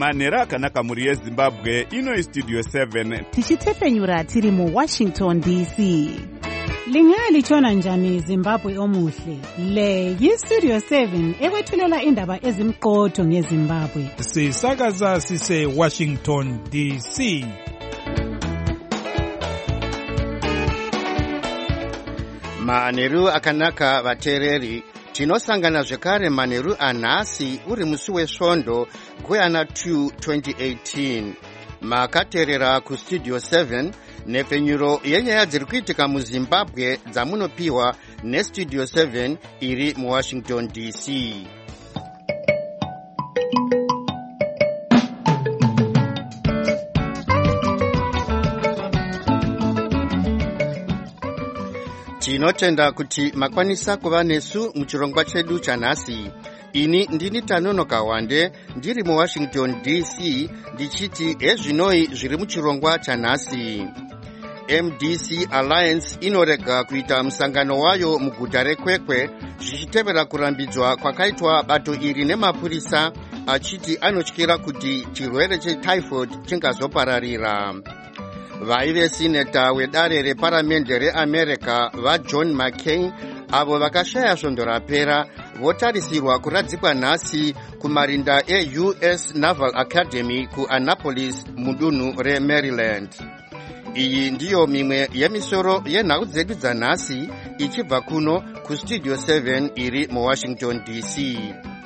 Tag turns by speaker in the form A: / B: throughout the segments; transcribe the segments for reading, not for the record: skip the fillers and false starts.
A: manhero akanaka mhuri yezimbabwe. Ino istudio 7
B: tichitefenyura tiri muWashington DC.
C: Lingalitshona njani Zimbabwe omuhle? Le yistudio 7 ekwethulela indaba ezimqotho ngeZimbabwe.
D: Sisakaza sise Washington DC.
E: Manheru akanaka vateereri, tinosangana zvekare manheru anhasi uri musi wesvondo guyana 2 2018. Makateerera kustudio 7 nhefenyuro yenyaya dziri kuitika muZimbabwe dzamunopiwa nestudio 7 iri muWashington DC. Tinotenda kuti makwanisa kuva nesu muchirongwa chedu chanhasi. Ini ndini Tanonoka Wande ndiri muWashington DC ndichiti ezvinoi zviri muchirongwa chanhasi. MDC Alliance inorega kuita musangano wayo muguta reKwekwe zvichitevera kurambidzwa kwakaitwa bato iri nemapurisa achiti anotyira kuti chirwere chetyphoid chingazopararira. Vaive sineta wedare reparamende reAmerica vaJohn McCain avo vakashaya svondo rapera votarisirwa kuradzikwa nhasi kumarinda eUS Naval Academy kuAnnapolis mudunhu reMaryland. Iyi ndiyo mimwe yemisoro yenhau dzedu dzanhasi ichibva kuno kustudio 7 iri muWashington DC.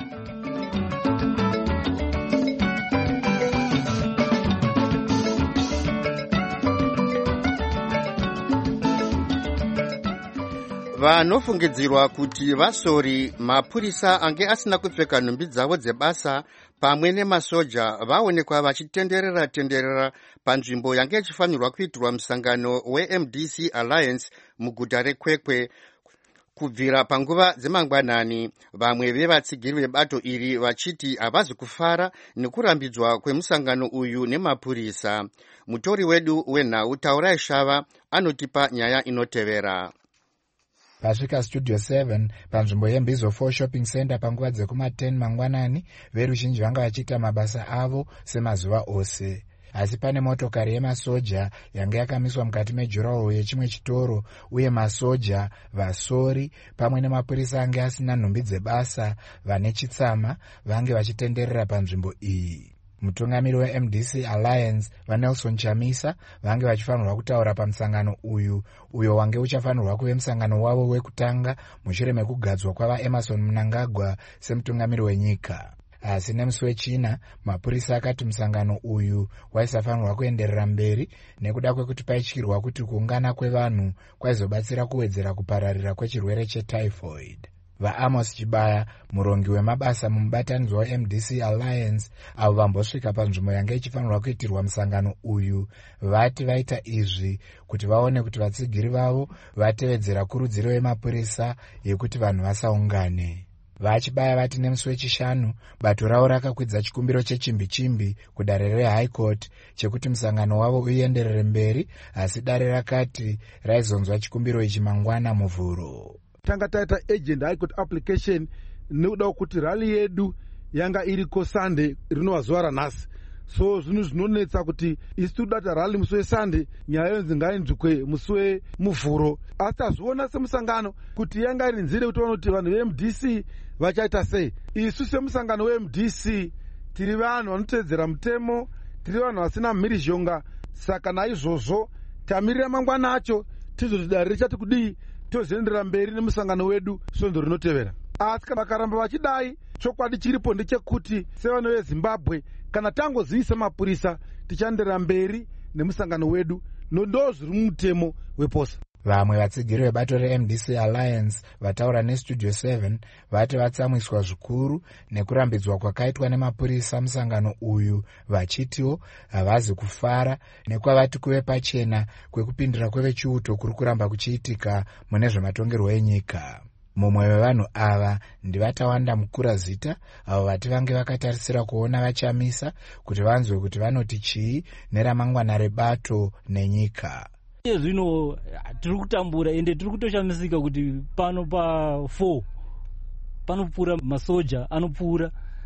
E: Vanofungidzirwa kuti vasori mapurisa ange asina kupfeka nhumbi dzavo dzebasa pamwe nemasoja vaonekwa vachitenderera panzvimbo yange ichifanirwa kuitirwa musangano weMDC Alliance muguta reKwekwe kubvira panguva dzemangwanani. Vamwe vevatsigiri vebato iri vachiti havazi kufara nekurambidzwa kwemusangano uyu nemapurisa. Mutori wedu wenhau Taurai Shava anotipa nyaya inotevera.
F: Pasvika studio 7 panzvimbo yeMbizo 4 shopping center panguva dzekuma10 mangwanani, veruzhinji vanga vachiita mabasa avo semazuva ose. Asi pane motokari yemasoja yange yakamiswa mukati mejuraho yechimwe chitoro, uye masoja, vasori pamwe nemapurisa ange asina nhumbi dzebasa vane chitsama vange vachitenderera panzvimbo iyi. Mutungamiri weMDC Alliance vaNelson Chamisa vange vachifanirwa kutaura pamusangano uyo wange uchafanirwa kuve musangano wavo wekutanga mushure mekugadzwa kwavaEmerson Mnangagwa semutungamiri wenyika. Asi nemusi wechina mapurisa akati musangano uyu waisafanirwa kuenderera mberi nekuda kwekuti paityirwa kuti kuungana kwevanhu kwaizobatsira kuwedzera kupararira kwechirwere chetyphoid. VaAmos Chibaya, murongi wemabasa mumubatanidzwa weMDC Alliance, avo vambosvika panzvimbo yange ichifanirwa kuitirwa musangano uyu, vati vaita izvi kuti vaone kuti vatsigiri vavo vatevedzera kurudziro yemapurisa yekuti vanhu vasaungane. VaChibaya vati nemusi wechishanu bato ravo rakakwidza chikumbiro chechimbi-chimbi kudare reHigh Court chekuti musangano wavo uenderere mberi, asi dare rakati raizonzwa chikumbiro ichi mangwana muvhuro.
G: Tanga taita agent high court application nekuda kuti rally yedu yanga iriko Sunday rinova zuva ranhasi. So zvinhu zvinonetsa kuti isi tudata rally musi weSunday nyaya yonzi ngainzwikwe musi wemuvhuro. Asi tazviona semusangano kuti yanga iri nzira kuti vanoti vanhu veMDC vachaita sei. Isu semusangano weMDC tiri vanhu vanotedzera mutemo, tiri vanhu vasina mhirizhonga. Saka naizvozvo tamirira mangwana acho tizoti dare richati kudii tozoendera mberi nemusangano wedu svondo rinotevera. Asi kana vakaramba vachidai, chokwadi chiripo ndechekuti sevanhu veZimbabwe kana tangoziisa mapurisa tichaenderera mberi nemusangano wedu, ndo zviri mumutemo weposa.
F: Vamwe vatsigiri vebato reMDC Alliance vataura nestudio 7 vati vatsamwiswa zvikuru nekurambidzwa kwakaitwa nemapurisa musangano uyu, vachitiwo havazi kufara nekwavati kuve pachena kwekupindira kwevechiuto kuri kuramba kuchiitika mune zvematongerwo enyika. Mumwe wevanhu ava ndivatawanda Mukurazita, avo vati vange vakatarisira kuona vaChamisa kuti vanzwe kuti vanoti chii neramangwana rebato nenyika.
H: Zvino tiri kutambura ende tiri kutoshamisika kuti pano pa 4 panopfuura masoja anopfuura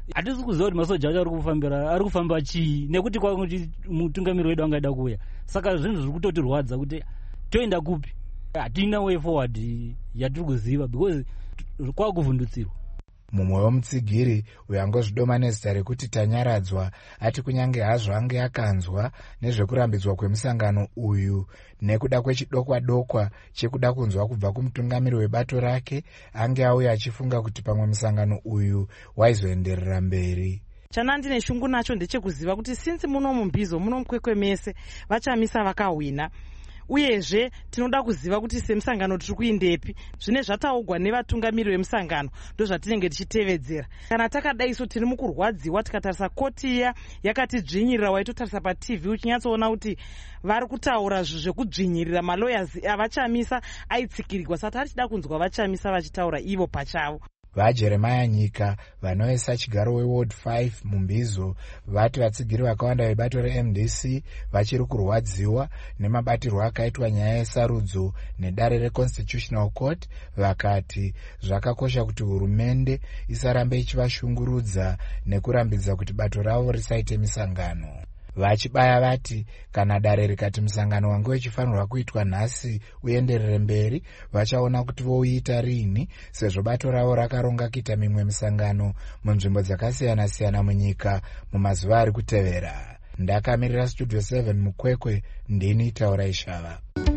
H: hatisi kuziva kuti masoja acho ari kufamba chii, nekuti kwakuti mutungamiri wedu angaida kuuya. Saka zvinhu zviri kutotirwadza kuti toenda kupi, hatina way forward yatiri kuziva because kwakuvhundutsirwa.
F: Mumwe womutsigiri uyangozvidoma nezita rekuti Tanyaradzwa ati kunyange hazvo ange akanzwa nezvekurambidzwa kwemusangano uyu nekuda kwechidokwa-dokwa chekuda kunzwa kubva kumutungamiri webato rake, ange auya achifunga kuti pamwe musangano uyu waizoenderera mberi.
I: Chanandine shungu nacho ndechekuziva kuti since muno mumbizo muno mukwekwe mese vachamisa vakahwina, uyezve tinoda kuziva kuti semusangano tiri kuindepi. Zvine zvataugwa nevatungamiri vemusangano ndozvatinenge tichitevedzera. Kana takadaiso tiri mukurwadziwa tikatarisa koti iya yakatidzvinyirira, waitotarisa paTV uchinyatsoona kuti vari kutaura zvekudzvinyirira, malawyers avachamisa aitsikirigwa. Saka hatida kunzwa vachamisa vachitaura ivo pachavo.
F: VaJeremiah Nyika vanoisa chigaro weWard 5 mumbizo vati vatsigiri vakawanda vebato reMDC vachiri kurwadziwa nemabatirwo akaitwa nyaya yesarudzo nedare reConstitutional Court. Vakati zvakakosha kuti hurumende isarambe ichivashungurudza nekurambidza kuti bato ravo risaite misangano. Vachibaya vati kana dare rikati musangano wange uchifanirwa kuitwa nhasi uenderere mberi, vachaona kuti vouita rini sezvo bato ravo rakaronga kuita mimwe misangano munzvimbo dzakasiyana-siyana munyika mumazuva ari kutevera. Ndakamirira Studio 7 mukwekwe, ndini Taurai Shava.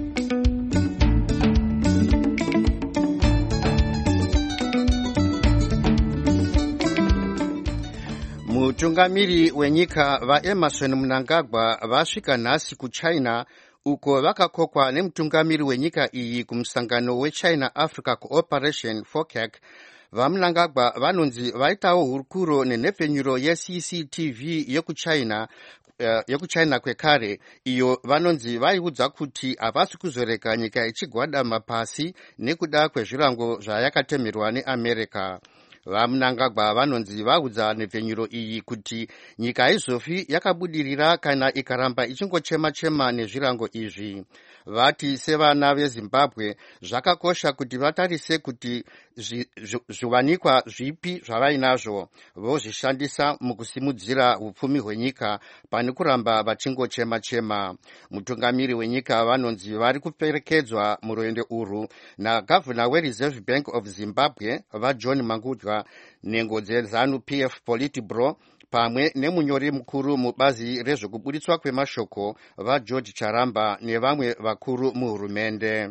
E: Mutungamiri wenyika vaEmerson Mnangagwa vasvika nhasi kuChina, uko vakakokwa nemutungamiri wenyika iyi kumusangano weChina Africa Cooperation FOCAC. VaMnangagwa vanonzi vaitawo hurukuro nenhepfenyuro yeCCTV yekuChina kwekare, iyo vanonzi vaiudza kuti havasi kuzorega nyika ichigwadama pasi nekuda kwezvirango zvayakatemerwa neAmerica. VaMnangagwa vanonzi vaudza nhepfenyuro iyi kuti nyika haizofi yakabudirira kana ikaramba ichingochema-chema nezvirango izvi. Vati sevana veZimbabwe zvakakosha kuti vatarise kuti zviwanikwa zvipi zvavainazvo vozvishandisa mukusimudzira upfumi hwenyika pane kuramba vachingochema-chema. Mutungamiri wenyika vanonzi vari kuperekedzwa murwendo urwu naGavana weReserve Bank of Zimbabwe vaJohn Mangudya, nhengo dzeZANU PF Politburo pamwe nemunyori mukuru mubazi rezvekuburitswa kwemashoko vaGeorge Charamba nevamwe vakuru muhurumende.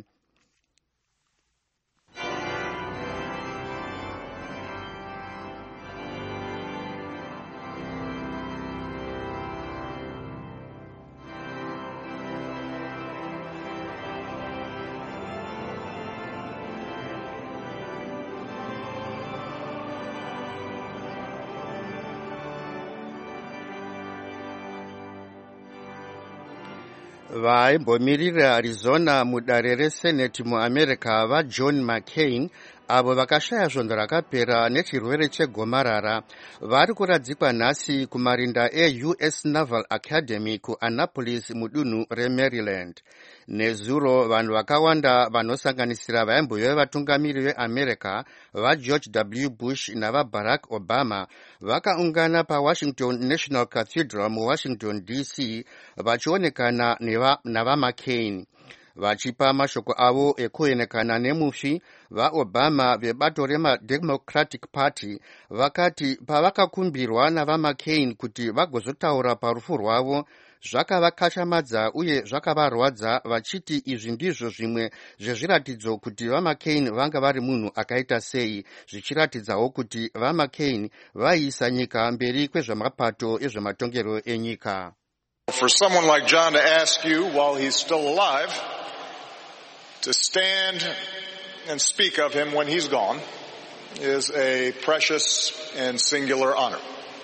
E: Vaimbomirira Arizona mudare reSenate muAmerica vaJohn McCain, avo vakashaya svondo rakapera nechirwere chegomarara, vari kuradzikwa nhasi kumarinda eUS Naval Academy kuAnnapolis mudunhu reMaryland. Nezuro vanhu vakawanda vanosanganisira vaimboiva vatungamiri veAmerica vaGeorge W. Bush navaBarack Obama vakaungana paWashington National Cathedral muWashington DC vachionekana navaMcCain. Vachipa mashoko avo ekuonekana nemufi, vaObama vebato reMademocratic Party vakati pavakakumbirwa navaMcCain kuti vagozotaura parufu rwavo zvakavakachamadza uye zvakavarwadza, vachiti izvi ndizvo zvimwe zvezviratidzo kuti vaMcCain vanga vari munhu akaita sei, zvichiratidzawo kuti vaMcCain vaiisa nyika mberi kwezvemapato ezvematongero enyika.
J: For someone like John to ask you while he's still alive to stand and speak of him when he's gone is a precious and singular honor.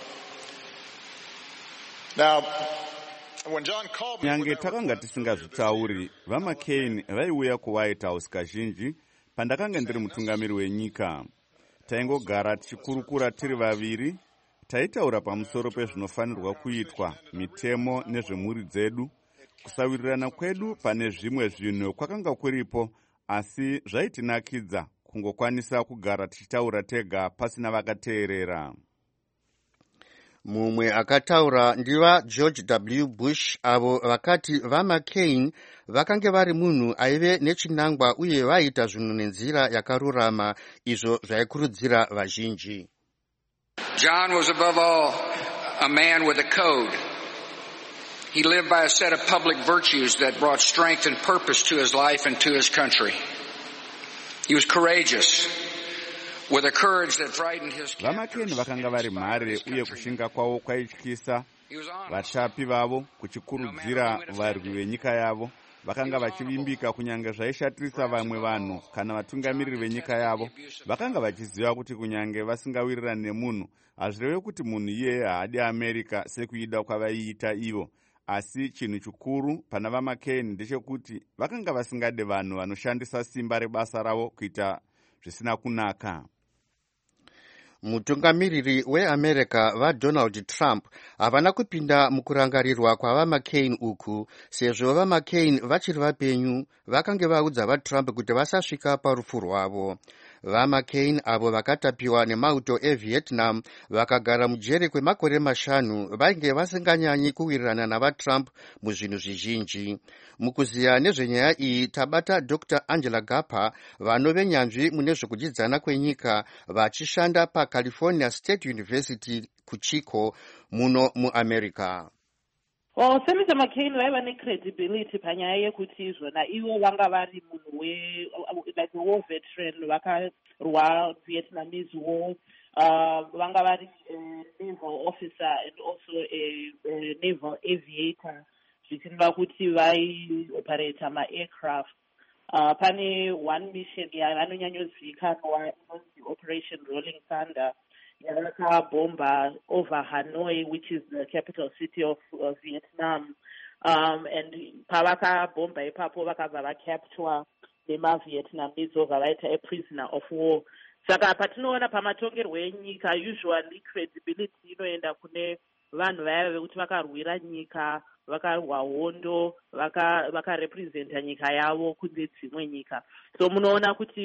J: Now, when John called me,
A: nyange takanga tisingazvitauri, vaMcCain vaiuya kuWhite House kazhinji pandakanga ndiri mutungamiri wenyika. Taingogara tichikurukura tiri vaviri, taitaura pamusoro pezvinofanirwa kuitwa, mitemo nezvemhuri dzedu. Kusawirirana kwedu pane zvimwe zvinhu kwakanga kuripo, asi zvaitinakidza kungokwanisa kugara tichitaura tega pasina vakateerera.
E: mumwe akataura ndivaGeorge W. Bush avo vakati vaMcCain vakange vari munhu aive nechinangwa uye vaiita zvinhu nenzira yakarurama izvo zvaikurudzira vazhinji.
K: John was above all a man with a code. He lived by a set of public virtues that brought strength and purpose to his life and to his country. He was courageous, with a courage that frightened his
A: vaMcCain vakanga vari mhare uye kushinga kwavo kwaityisa vachapi vavo, kuchikurudzira varwi venyika yavo. Vakanga vachivimbika kunyange zvaishatirisa vamwe vanhu kana vatungamiriri venyika yavo. Vakanga vachiziva kuti kunyange vasingawirirani nemunhu, hazvireve kuti munhu iyeye haadi America sekuida kwavaiita ivo. Asi chinhu chikuru pana vaMcCain ndechekuti vakanga vasingade vanhu vanoshandisa simba rebasa ravo kuita zvisina kunaka.
E: Mutungamiriri weAmerica vaDonald Trump havana kupinda mukurangarirwa kwavaMcCain uku, sezvo vaMcCain vachiri vapenyu vakange vaudza vaTrump kuti vasasvika parufu rwavo. VaMcCain avo vakatapiwa nemauto eVietnam vakagara mujere kwemakore 5 vainge vasinganyanyi kuwirirana navaTrump muzvinhu zvizhinji. Mukuziya nezvenyaya iyi tabata Dr. Angela Gappa, vanove nyanzvi mune zvekudyidzana kwenyika vachishanda paCalifornia State University kuChico muno muAmerica.
L: Senator McCain vaiva necredibility panyaya yekuti izvona ivo vanga vari munhu like a war veteran vakarwa Vietnamese war, vanga vari naval officer and also a naval aviator, zvichireva kuti vaioperata ma-aircraft. Pane one mission yavanonyanyozivikanwa inonzi Operation Rolling Thunder, yakabomba over Hanoi, which is the capital city of Vietnam. And pavakabomba ipapo vakabva vakaptwa nemaVietnamese obva vaita a prisoner of war. Saka patinoona pamatongerwo enyika, usually credibility inoenda kune vanhu vaya vekuti vakarwira nyika, vakarwa hondo, vakarepresenta nyika yavo kunze dzimwe nyika. So munoona kuti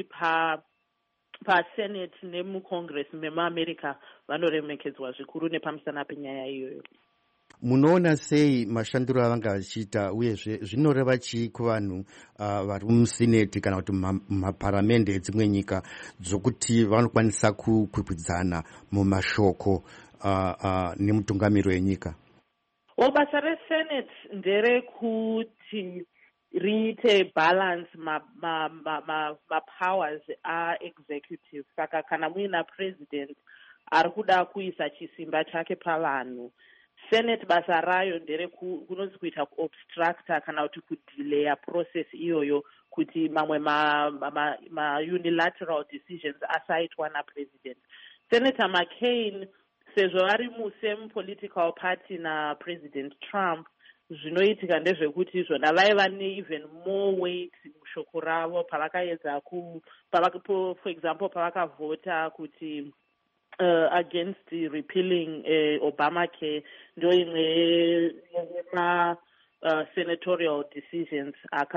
L: pasenate nemucongress memuamerica vanoremekedzwa zvikuru nepamusana penyaya iyoyo.
E: Munoona sei mashandiro avanga vachiita, uyezve zvinoreva chii kuvanhu vari musenate kana kuti maparamende edzimwe nyika dzokuti vanokwanisa kukwikwidzana mumashoko nemutungamiri wenyika?
L: Basa resenate nderekuti riite balance ma-powers a-executive. Saka kana muina president ari kuda kuisa chisimba chake pavanhu, senate basa rayo kunonzi kuita kuobstructa kana kuti kudelaya process iyoyo kuti mamwe ma-unilateral decisions asaitwa napresident. Senator McCain sezvo vari musame political party napresident Trump, zvinoitika ndezvekuti zvona vaiva ne-even more weight mushoko ravo pavakaedza for example pavakavhota kuti against repealing Obamacare, ndo imwe senatorial decisions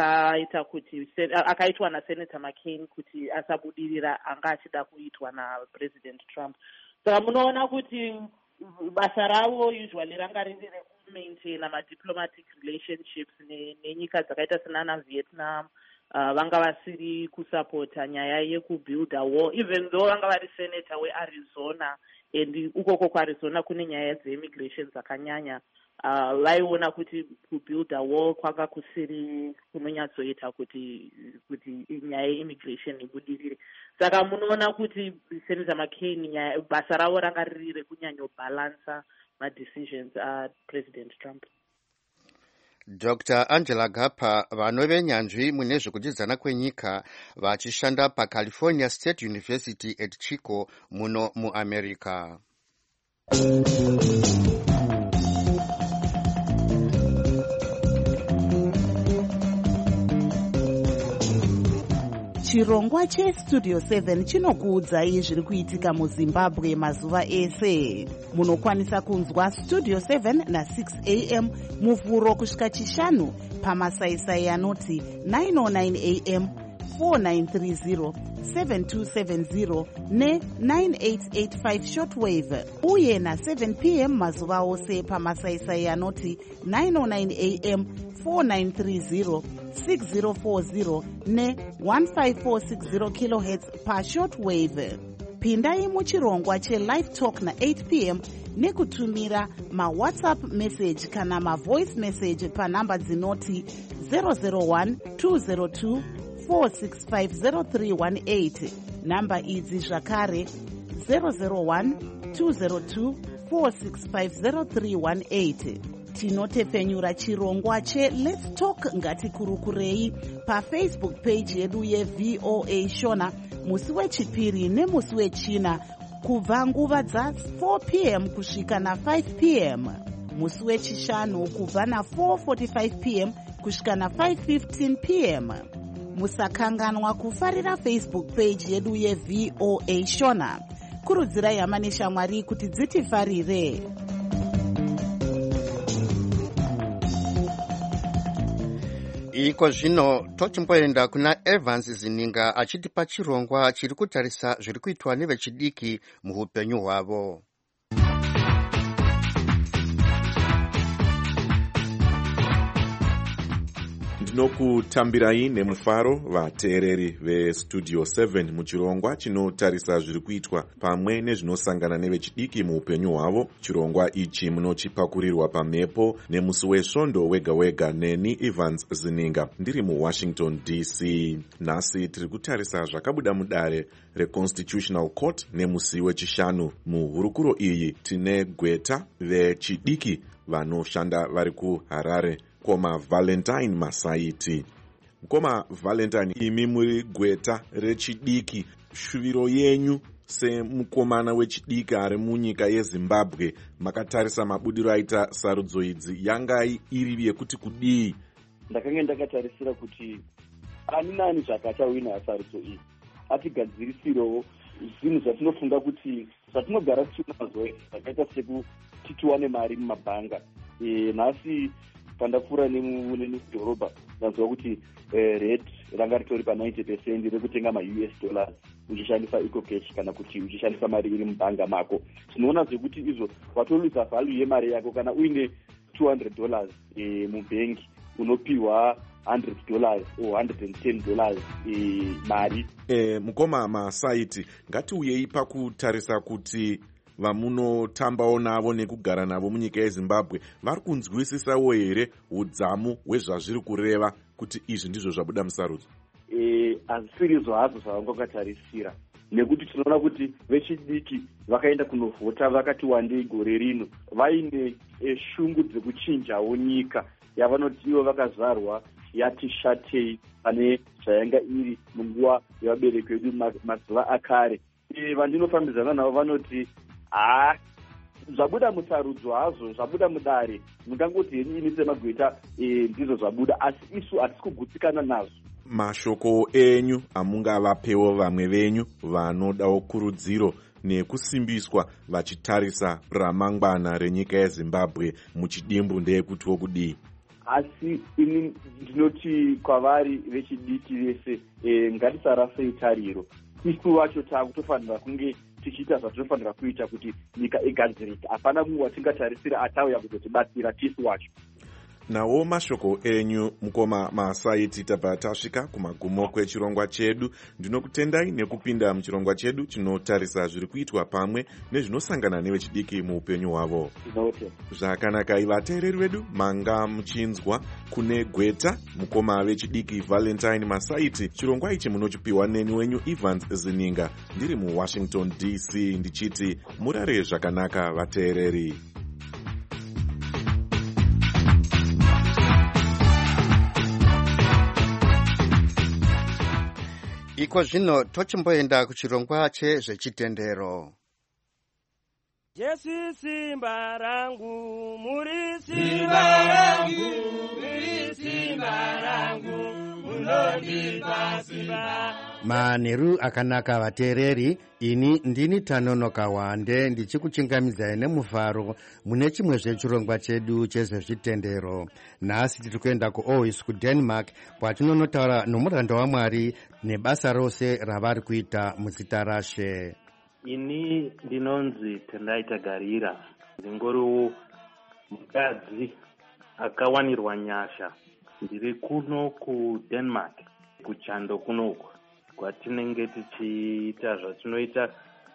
L: akaitwa naSenator McCain kuti asabudirira anga achida kuitwa napresident Trump. Saka munoona kuti basa ravo usually ranga riri rekumaintaina ma-diplomatic relationships nenyika dzakaita senana Vietnam. Vanga vasiri kusapota nyaya yekubuilda war, even though vanga vari senator weArizona, and ukoko kuArizona kune nyaya dzeimmigration dzakanyanya. Vaiona kuti kubuilda war kwanga kusiri kunonyatsoita kuti nyaya yeimmigration ibudirire. Saka munoona kuti Senator McCain basa ravo ranga riri rekunyanyobalansa ma-decisions aPresident Trump.
E: Dr. Angela Gappa, vanove nyanzvi mune zvekudyidzana kwenyika vachishanda paCalifornia State University at Chico muno muAmerica.
B: Chirongwa cheStudio 7 chinokuudzai zviri kuitika muZimbabwe mazuva ese. Munokwanisa kunzwa Studio 7 na6 am muvhuro kusvika chishanu pamasaisai anoti 909 am, 4930 7270 ne9885 shortwave uye na7 pm mazuva ose pamasaisai anoti 909 am 4930 6040 ne15460 kHz pashortwave. Pindai muchirongwa chelive talk na8 pm nekutumira mawhatsapp message kana mavoice message panhamba dzinoti 001 202 4650318. Namba idzi zvakare 001 202 4650318. Tinotepfenyura chirongwa cheLet's Talk ngatikurukurei pafacebook page yedu yeVOA Shona musi wechipiri nemusi wechina kubva nguva dza4 pm kusvika na5 pm, musi wechishanu kubva na4:45 pm kusvika na5:15 pm. Musakanganwa kufarira Facebook page yedu yeVOA Shona. Kurudzirai hama neshamwari kuti dzitifarire.
E: Iko zvino tochimboenda kuna Evans Zininga achitipa chirongwa chiri kutarisa zviri kuitwa nevechidiki muhupenyu hwavo.
M: Ndinokutambirai nemufaro vateereri veStudio 7 muchirongwa chinotarisa zviri kuitwa pamwe nezvinosangana nevechidiki muupenyu hwavo. Chirongwa ichi munochipakurirwa pamhepo nemusi wesvondo wega wega neni Evans Zininga ndiri muWashington DC. Nhasi tiri kutarisa zvakabuda mudare reConstitutional Court nemusi wechishanu. Muhurukuro iyi tine gweta vechidiki vanoshanda vari kuHarare. Mukoma Valentine Masaiti. Mukoma Valentine, imi muri gweta rechidiki. Shuviro yenyu semukomana wechidiki ari munyika yeZimbabwe, makatarisa mabudiro aita sarudzo idzi, yanga iri yekuti kudii?
N: Ndakanga ndakatarisira kuti ani nani zvakachawina sarudzo iyi atigadzirisirewo zvinhu zvatinofunga kuti zvatinogara tichinazo zvakaita sekuti tiwane mari mumabhanga. Nhasi pandapfuura nemudhorobha ndaziva kuti rate ranga ritori pa90% rekutenga ma-US dollars uchishandisa ecocash kana kuti uchishandisa mari iri mubhanga mako. Tinoona zvekuti izvo watoluza value yemari yako. Kana uine $200 mubhengi unopiwa $100 or $110 mari.
M: Mukoma Masaiti, ngatiuyei pakutarisa kuti vamunotambawo navo nekugara navo munyika yeZimbabwe vari kunzwisisawo here udzamu hwezvazviri kureva kuti izvi ndizvo zvabuda musarudzo?
N: Hazvisirizo hazvo zvavangakatarisira, nekuti tinoona kuti vechidiki vakaenda kunovhota vakati wandei gore rino, vaine shungu dzekuchinjawo nyika yavanoti ivo vakazvarwa yati shatei pane zvayanga iri munguva yevabereki vedu mazuva akare. Vandinofambidzana navo vanoti zvabuda musarudzo hazvo, zvabuda mudare, mungangoti henyu ini semagweta ndizvo zvabuda, asi isu hatisi kugutsikana nazvo.
M: Mashoko enyu amungavapewo vamwe venyu vanodawo kurudziro nekusimbiswa vachitarisa ramangwana renyika yeZimbabwe muchidimbu ndeyekutiwo kudii?
N: Asi ini ndinoti kwavari vechidiki vese ngatisarasei tariro. Isu vacho takutofanira kunge tichiita zvatinofanira kuita kuti nyika igadzirike. Hapana mumwe watingatarisira atauya kuzotibatsira tisu wacho.
M: Nawo mashoko enyu mukoma Masaiti, tabva tasvika kumagumo kwechirongwa chedu. Ndinokutendai nekupinda muchirongwa chedu chinotarisa zviri kuitwa pamwe nezvinosangana nevechidiki muupenyu hwavo. Zvakanaka, vateereri vedu, manga muchinzwa kune gweta mukoma wechidiki Valentine Masaiti. Chirongwa ichi munochipiwa neni wenyu Evans Zininga ndiri muWashington DC, ndichiti murare zvakanaka vateereri.
E: Iko zvino tochimboenda kuchirongwa chezvechitendero.
O: Jesu simba rangu, muri simba rangu, muri simba rangu, unondipa simba.
E: manheru akanaka vateereri, ini ndini Tanonoka Wande ndichikuchingamidzai nemufaro mune chimwe zvechirongwa chedu chezvezvitendero. Nhasi tiri kuenda kuAarhus kuDenmark kwatinonotaura nomuranda waMwari nebasa rose ravari kuita muzita raShe.
P: Ini ndinonzi Tendai Tagarira, ndingoriwo mukadzi akawanirwa nyasha. Ndiri kuno kuDenmark kuchando kunoko kwatinenge tichiita zvatinoita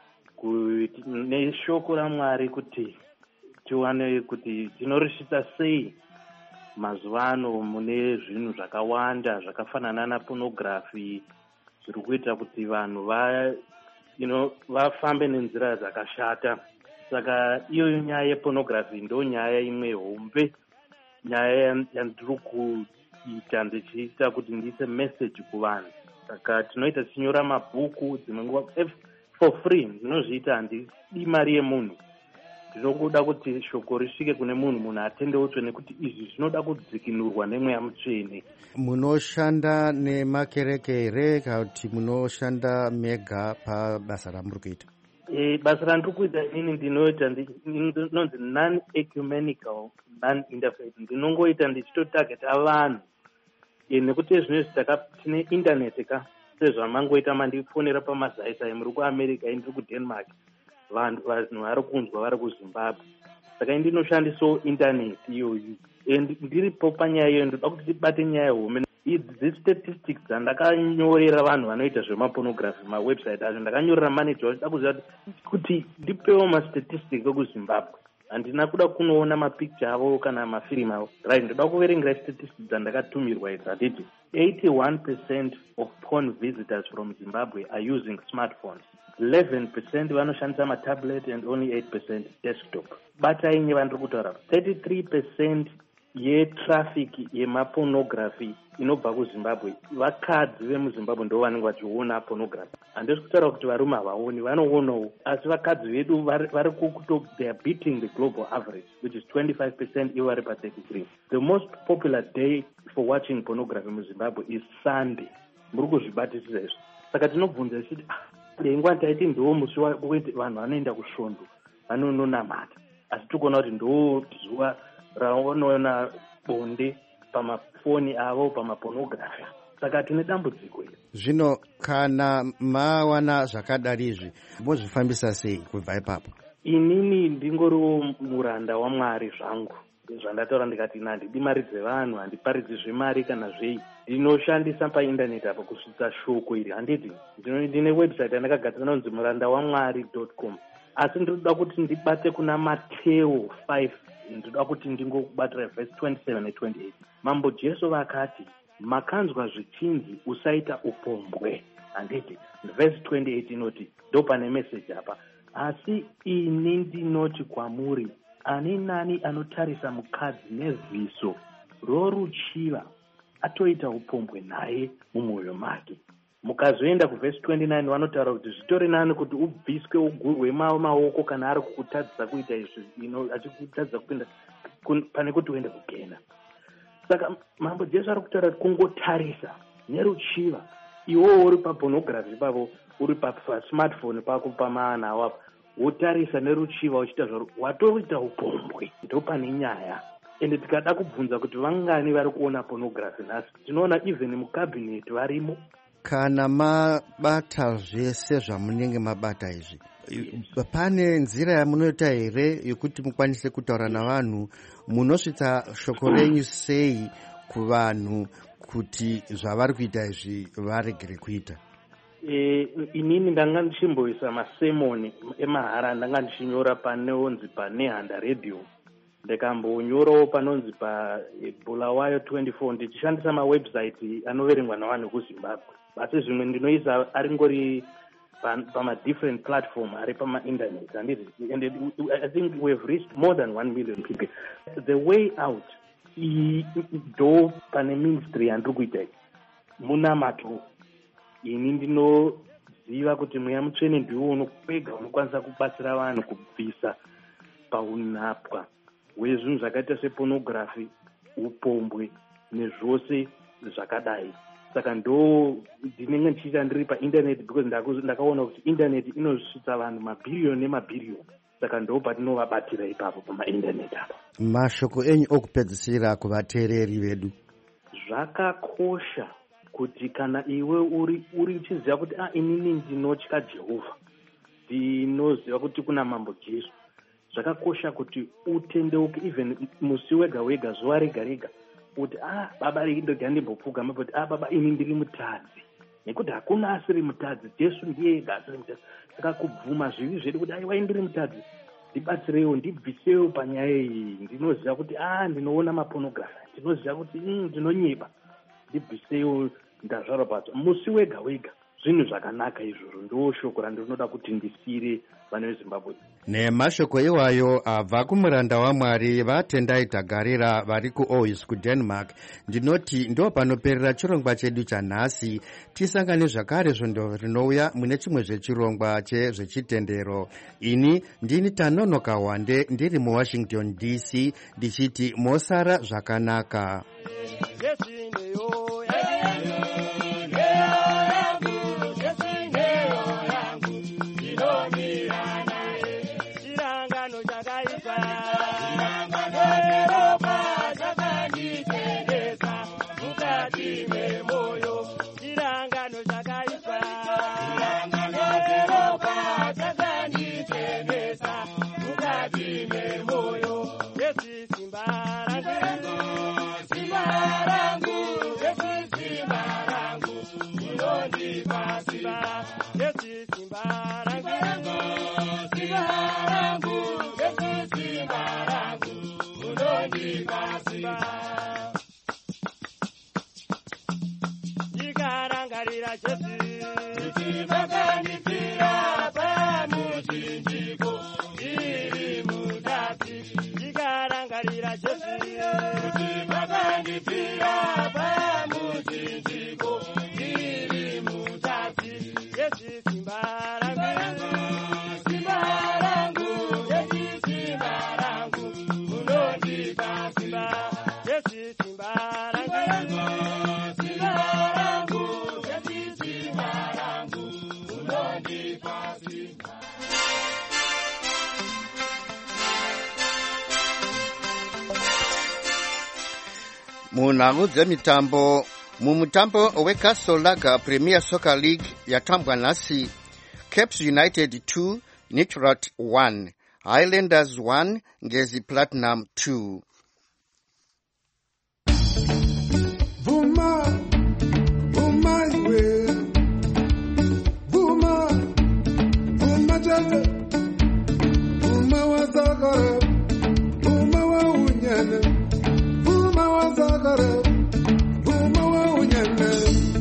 P: neshoko raMwari kuti tiwane kuti tinorisvitsa sei mazuva ano mune zvinhu zvakawanda zvakafanana napornography zviri kuita kuti vanhu vafambe nenzira dzakashata. Saka iyo nyaya yepornography ndo nyaya imwe hombe, nyaya yandiri kuita ndichiita kuti ndiise message kuvanhu. Saka tinoita tichinyora mabhuku dzimwe nguva for free, ndinozviita handidi mari yemunhu. Ndinokuda kuti shoko risvike kune munhu atendeutswe, nekuti izvi zvinoda kudzikinurwa nemweya mutsvene.
E: Munoshanda nemakereke here kana kuti munoshanda mega pabasa ramuri kuita?
P: Basa randiri kuita inini ndinoita ndinonzi non-ecumenical, non-interfaith. Ndinongoita ndichitotageta vanhu nekuti zvinezvi tine intaneti sezvamangoita mandifonera pamazaisai muri kuAmerica, ndiri kuDenmark, vanhu vari kunzwa vari kuZimbabwe. Saka ndinoshandisawo intaneti iyoyi. Ndiripo panyaya iyoyo ndoda kuti tibate nyaya home. Idzi dzestatistics dzandakanyorera vanhu vanoita zvemapornography mawebsite acho, ndakanyorera manager wachida kuziva kuti ndipewo mastatistics ekuZimbabwe. Handina kuda kunoona mapicture avo kana mafirimu avo. Right, ndoda kuverengera statistics dzandakatumirwa idzi dzatiti 81% of porn visitors from Zimbabwe are using smartphones. 11% vanoshandisa matablet and only 8% desktop. Batai nye vandiri kutaura 33% yetraffic yemapornography inobva kuZimbabwe, vakadzi vemuZimbabwe ndo vanenge vachiona pornography. Handisi kutaura kuti varume havaoni, vanoonawo, asi vakadzi vedu vari they are beating the global average, which is 25%, ivo vari pa33. The most popular day for watching pornography muZimbabwe is Sunday. Muri kuzvibatisisa izvo. Saka tinobvunza tichiti ndengwa taiti ndo musi wekuti vanhu vanoenda kusvondo vanononamata, asi tikuona kuti ndo zuva raonoona bonde pamafoni avo, pamapornography. Saka tine dambudziko iri.
E: Zvino kana mawana zvakadari izvi mozvifambisa sei kubva ipapo?
P: Inini ndingoriwo muranda waMwari zvangu, zvandataura ndikati handidi mari dzevanhu, handiparidzi zvemari kana zvei. Ndinoshandisa paindaneti apo kusvitsa shoko iri. Handiti ndine website yandakagadzira inonzi murandaWamwari.com, asi ndinoda kuti ndibate kuna Mateo 5. Ndoda kuti ndingobatira verse 27 ne28. Mambo Jesu vakati, makanzwa zvichinzi usaita upombwe. Handiti verse 28 inoti, ndo pane message apa, asi ini ndinoti kwamuri, ani nani anotarisa mukadzi neziso roruchiva atoita upombwe naye mumwoyo make. Mukazoenda kuverse 29 vanotaura kuti zvitori nani kuti ubviswe ugurwe maoko kana ari kukutadzisa kuita izvi, achikutadzisa kupinda pane kuti uende kugena. Saka mambo Jesu ari kutaura kuti kungotarisa neruchiva, iwowo uri papornography pavo, uri pasmartphone pako pamaana awapo, wotarisa neruchiva uchiita zvaro, watoita upombwe. Ndo pane nyaya. Ende tikada kubvunza kuti vangani vari kuona pornography nhasi, tinoona even mukabinet varimo.
E: Kana mabata zvese zvamunenge mabata izvi, pane nzira yamunoita here yekuti mukwanise kutaura navanhu? Munosvitsa shoko renyu sei kuvanhu kuti zvavari kuita izvi varegere kuita?
P: Inini ndanga ndichimboisa masemoni emahara, ndanga ndichinyora panonzi paNehanda Radio, ndikambonyorawo panonzi paBulawayo 24, ndichishandisa mawebsite anoverengwa navanhu kuZimbabwe. Asi zvimwe ndinoisa ari ngori different platform ari pamainternet. And I think we have reached more than 1 million people. The way out ndo pane ministry yandiri kuita munamato. Ini ndinoziva kuti mweya mutsvene ndiwo unokwega unokwanisa kubatsira vanhu kubvisa paunapwa hwezvinhu zvakaita sepornography, upombwe nezvose zvakadai. saka ndo ndinenge ndichiita ndiri paindaneti because ndakaona kuti indaneti inosvitsa vanhu mabhiriyoni nemabhiriyoni, saka ndo patinovabatira ipapo pamaindaneti apa.
E: Mashoko enyu okupedzisira kuvateereri vedu.
P: Zvakakosha kuti kana iwe uri uchiziva kuti inini ndinotya Jehovha, ndinoziva kuti kuna mambo Jesu, zvakakosha kuti utendeuke even musi wega wega, zuva rega rega, kuti baba ndoga ndimbopfugama kuti baba ini ndiri mutadzi, nekuti hakuna asiri mutadzi, Jesu ndiye ega asiri mutadzi. Saka kubvuma zvivi zvedu kuti aiwa ndiri mutadzi, ndibatsirewo, ndibvisewo panyaya iyi, ndinoziva kuti ndinoona mapornography, ndinoziva kuti ndinonyeba, ndibvisewo, ndazvara padzo. Musi wega wega zvinhu zvakanaka izvozvo, ndo shoko randinoda kuti ndisire vana veZimbabwe.
E: Nemashoko iwayo abva kumuranda waMwari vaTendai Tagarira vari kuAarhus kuDenmark. Ndinoti ndo panoperera chirongwa chedu chanhasi. Tisangane zvakare zvondo rinouya mune chimwe zvechirongwa chezvechitendero. Ini ndini Tanonoka Wande ndiri muWashington DC ndichiti mosara zvakanaka. Munhangu dzemitambo mumutambo weCastle Lager Premier Soccer League yatambwa nhasi. Caps United 2 Nitrat 1 Highlanders 1 Ngezi Platinum 2.
Q: Vuma Vuma iwe Vuma Vuma jaza Vuma wazakara Vuma wa unyana Vuma wazakara Vuma wa unyana.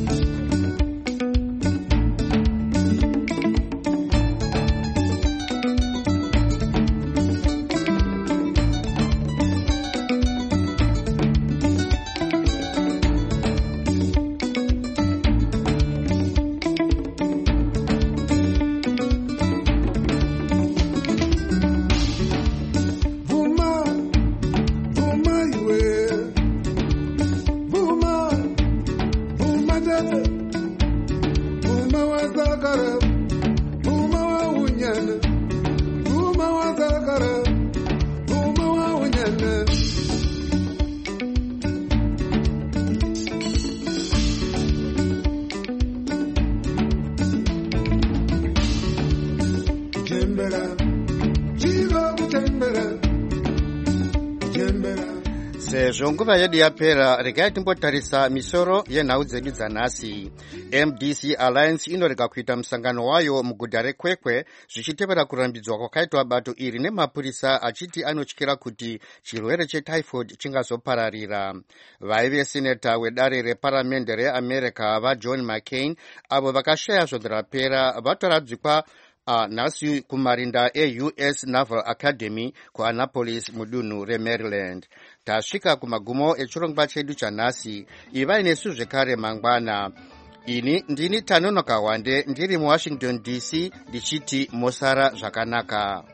E: Sezvo nguva yedu yapera, regai timbotarisa misoro yenhau dzedu dzanhasi. MDC Alliance inorega kuita musangano wayo muguta reKwekwe zvichitevera kurambidzwa kwakaitwa bato iri nemapurisa achiti anotyira kuti chirwere chetyphoid chingazopararira. Vaive seneta wedare reparamende reAmerica vaJohn McCain avo vakashaya svondo rapera vatoradzikwa nhasi kumarinda eUS Naval Academy kuAnnapolis mudunhu reMaryland. Tasvika kumagumo echirongwa chedu chanhasi. Ivai nesu zvekare mangwana. Ini ndini Tanonoka Wande ndiri muWashington DC ndichiti mosara zvakanaka.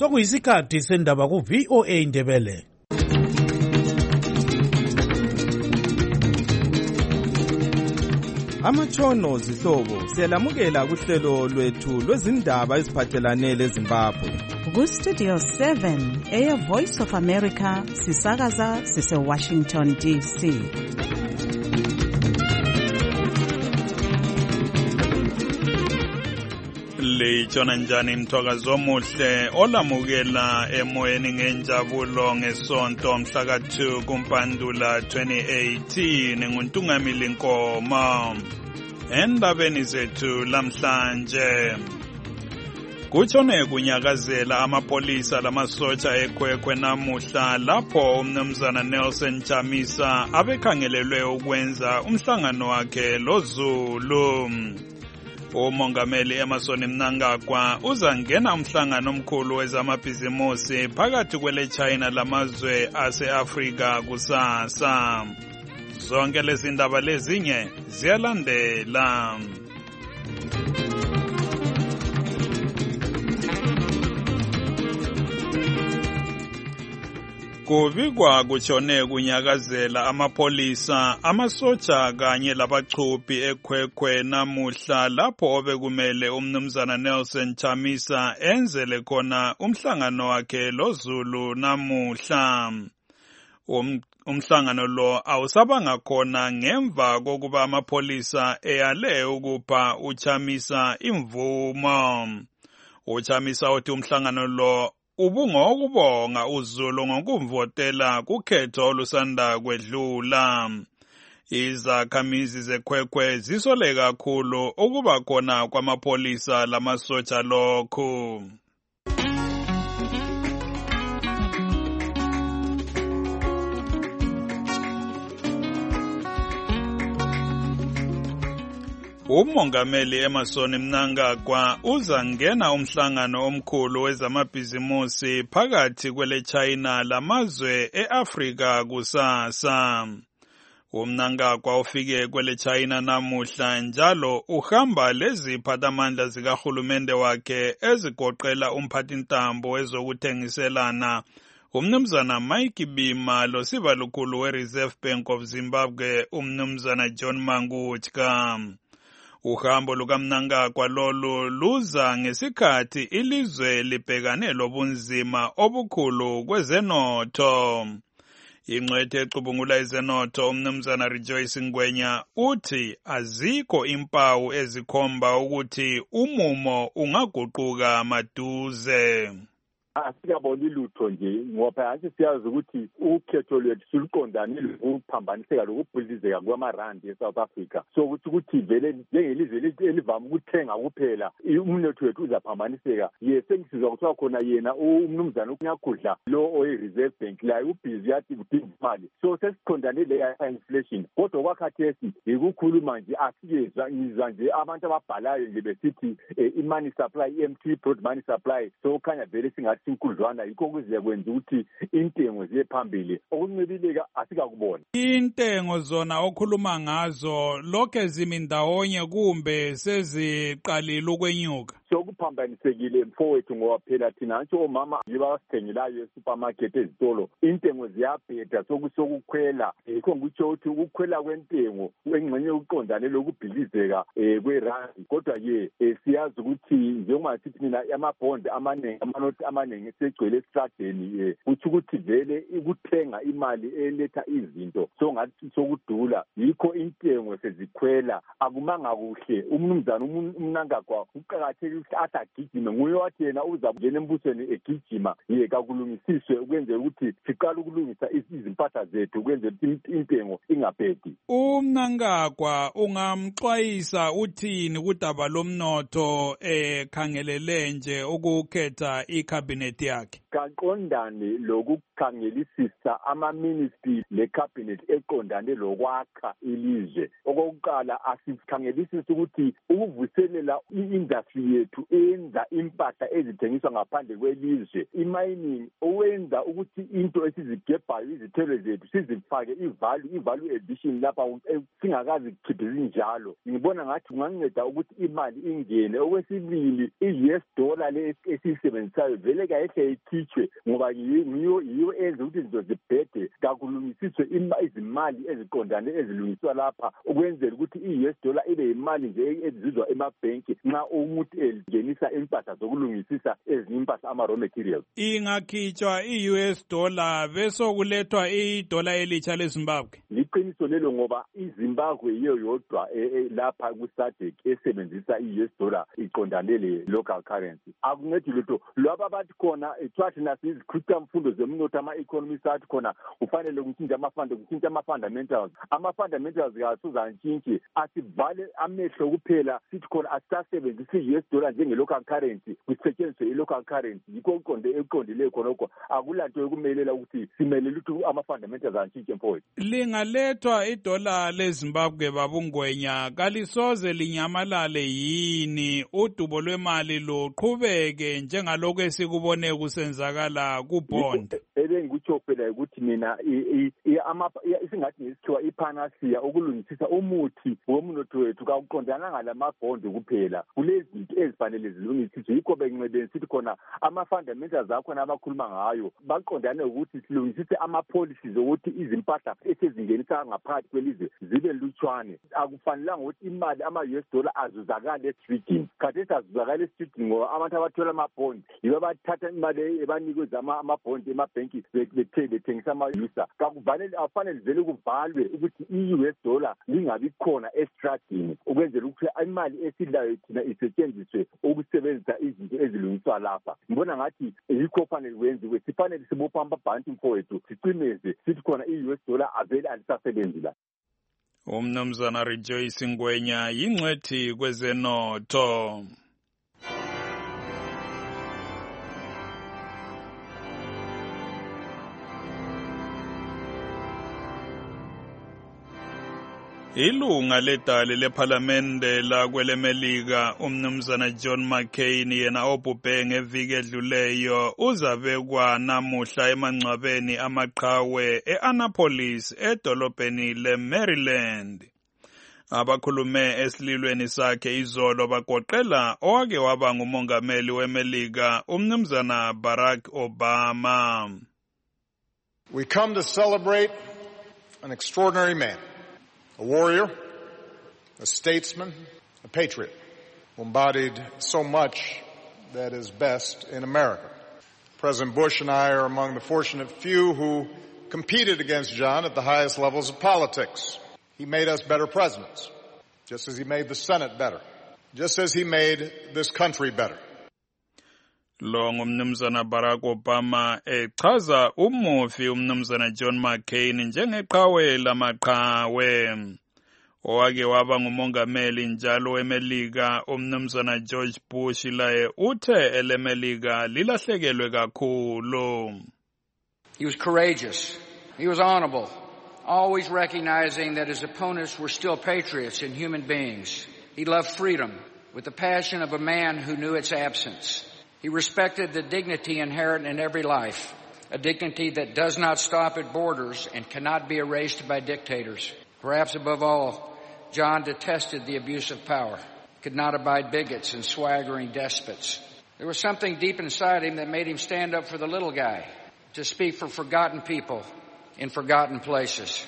D: Sokuyisikhathi sendaba ku-VOA Indebele.
R: Amatshono zihlobo siyalamukela kuhlelo lwethu lwezindaba eziphathelane leZimbabwe.
B: Ku-Studio 7 Air Voice of America sisakaza sise-Washington DC.
S: Litshona njani mthwakazo omuhle olamukela emoyeni ngenjabulo ngesonto mhla ka-2 kuMpandula 2018 nguNtungamili Nkoma. Endabeni zethu lamhlanje kutshone kunyakazela amapolisa lamasotsha eKwekwe namuhla lapho umnumzana Nelson Chamisa abekhangelelwe ukwenza umhlangano wakhe loZulu. Umongameli Emmerson Mnangagwa uzangena umhlangano omkhulu wezamabhizimusi phakathi kwele China lamazwe ase-Afrika kusasa. Zonke lezi ndaba lezinye ziyalandela. Kubikwa kutshone kunyakazela amapolisa, amasotsha kanye labachuphi eKwekwe namuhla lapho obekumele umnumzana Nelson Chamisa enzele khona umhlangano wakhe loZulu namuhla. Umhlangano lo awusabanga khona ngemva kokuba amapolisa eyale ukupha uChamisa imvumo. uChamisa uthi umhlangano lo ubungokubonga uZulu ngokumvotela kukhetho olusanda kwedlula. Izakhamizi zeKwekwe zisole kakhulu ukuba khona kwamapolisa lamasotsha lokhu. Umongameli Emmerson Mnangagwa uzangena umhlangano omkhulu wezamabhizimusi phakathi kwele China lamazwe eAfrika kusasa. UMnangagwa ufike kwele China namuhla njalo uhamba leziphathamandla zikahulumende wakhe ezigoqela umphathintambo wezokuthengiselana umnumzana Mike Bima losibalukhulu weReserve Bank of Zimbabwe umnumzana John Mangutska. Uhambo lukaMnangagwa lolu luza ngesikhathi ilizwe libhekane lobunzima obukhulu kwezenotho. Ingcwethe ecubungula izenotho umnumzana Rejoice Ngwenya uthi azikho impawu ezikhomba ukuthi umumo ungaguquka maduze.
T: Asikaboni lutho nje ngoba phakathi siyazi ukuthi ukhetho lwethu siluqondane lokuphambaniseka lokubhidlizeka kwamarandi eSouth Africa. So ukuthi vele njengelizwe elivama ukuthenga kuphela umnotho wethu uzaphambaniseka. Sengisizwa kuthiwa khona yena umnumzana uNyakudla lo oyi-Reserve Bank la ubhizi yathi kudinga imali. So sesiqondane le inflation. Kodwa kwakhathesi yikukhuluma nje asikezwa ngizwa nje abantu ababhalayo nje besithi i-money supply, empty broad money supply. So khanya vele singathi inkudlwana yikho kuze kwenza ukuthi intengo ziye phambili okuncibileka asikakubona.
D: Intengo zona okhuluma ngazo lokho zimi ndawonye kumbe seziqalile ukwenyuka?
T: Sokuphambanisekile mfowethu ngoba phela thina nje omama yibasithengelayo esupermarket ezitolo intengo ziyabheda sokukhwela yikho ngitsho ukuthi ukukhwela kwentengo engxenye uqondane lokubhilizeka kwerandi kodwa ke siyazi ukuthi njengoba sithi mina amabond amaningi amanothi amaningi segcwele esitradeni kuthi ukuthi vele ukuthenga imali eletha izinto ngathi sokudula yikho intengo sezikhwela akumanga kuhle umnumzana uMnangagwa uqhakathekile ukuthi atagijime nguye wathi yena uzakungena embusweni egijima kakulungisiswe ukwenzela ukuthi siqale ukulungisa izimpahla zethu ukwenzela ukuthi intengo ingabhedi.
D: uMnangagwa ungamxwayisa uthini kudaba lomnotho khangelele nje ukukhetha ikhabinethi yakhe?
T: Kaqondane lokukhangelisisa ama-ministry le-cabinet eqondane lokwakha ilizwe. Okokuqala asikhangelisisa ukuthi ukuvuselela i-industry yethu wethu enza impahla ezithengiswa ngaphandle kwelizwe, i-mining, owenza ukuthi into esizigebhayo izithelo zethu sizifake i-value addition lapha singakazi khiphisi njalo. Ngibona ngathi kunganceda ukuthi imali ingene. Okwesibili, i-US dollar le esiyisebenzisayo vele kayehle ikhitshwe ngoba yiyo enza ukuthi izinto zibhede, kakulungisiswe izimali eziqondane ezilungiswa lapha ukwenzela ukuthi i-US dollar ibe yimali nje ezizwa emabhenki nxa umuntu engenisa impahla zokulungisisa ezinye impahla ama-raw materials.
D: Ingakhitshwa i-US dollar besokulethwa idola elitsha leZimbabwe.
T: Liqiniso lelo ngoba iZimbabwe yiyo yodwa lapha ku-SADC esebenzisa i-US dollar iqondane le-local currency. Akuncedi lutho lwaba bathi khona ethiwa thina sizikhwicamfundo zemnotho ama-economists athi khona kufanele kutshintshe ama-fundamentals. Ama-fundamentals kasuzantshintshi, asivale amehlo kuphela sithi khona asisasebenzisa i-US dollar njenge-local currency, kusetshenziswe i-local currency. Yikho eqondileyo khonokho, akulanto yokumelela ukuthi simelele ukuthi ama-fundamentals antshintshi mfowethu.
D: Lingalethwa idola leZimbabwe babungwenya, kalisoze linyamalale yini udubo lwemali luqhubeke njengalokho esikubone kusenzakala kubond?
T: Engikutsho phela ukuthi mina isingathi ngesikhiwa ipanacea ukulungisisa umuthi womnotho wethu kawuqondananga lamabhondi kuphela, kulezinto ezifanele zilungisiswe. Yikho bengincedeni sithi khona ama-fundamentals akhona abakhuluma ngayo baqondane ukuthi silungisise ama-policies ukuthi izimpahla esezingenisa ngaphakathi kwelizwe zibe lutshwane. Akufanelanga ukuthi imali ama-US dollar azuzakale esidini. Khathesi azuzakale esidini ngoba abantu abathola amabhondi yibo abathatha imali ebanikeza amabhondi emabhenki bethengisa ama-user. Akufanele vele kuvalwe ukuthi i-US dollar lingabi khona estradini ukwenzela ukuthi imali esilayo thina isetshenziswe ukusebenzisa izinto ezilungiswa lapha. Ngibona ngathi yikho fanele kwenziwe. Sifanele sibopha amabhanti mfowethu, sicimeze sithi khona i-US dollar avele alisasebenzi la.
D: Umnumzana Rejoice Ngwenya yingcwethi kwezenotho. Ilunga ledale lephalamende lakwelemelika umnumzana John McCain yena obhubhe ngeviki edluleyo uzabekwa namuhla emangcwabeni amaqhawe e-Annapolis edolobheni le-Maryland. Abakhulume esililweni sakhe izolo bagoqela owake waba ngumongameli weMelika umnumzana Barack Obama.
J: We come to celebrate an extraordinary man. A warrior, a statesman, a patriot, who embodied so much that is best in America. President Bush and I are among the fortunate few who competed against John at the highest levels of politics. He made us better presidents, just as he made the Senate better, just as he made this country better.
D: Lo ngumnumzana Barack Obama echaza umufi umnumzana John McCain njengeqhawe lamaqhawe. Owake waba ngumongameli njalo weMelika umnumzana George Bush laye uthe eleMelika lilahlekelwe kakhulu.
K: He was courageous. He was honorable, always recognizing that his opponents were still patriots and human beings. He loved freedom with the passion of a man who knew its absence. He respected the dignity inherent in every life, a dignity that does not stop at borders and cannot be erased by dictators. Perhaps above all, John detested the abuse of power, could not abide bigots and swaggering despots. There was something deep inside him that made him stand up for the little guy, to speak for forgotten people in forgotten places.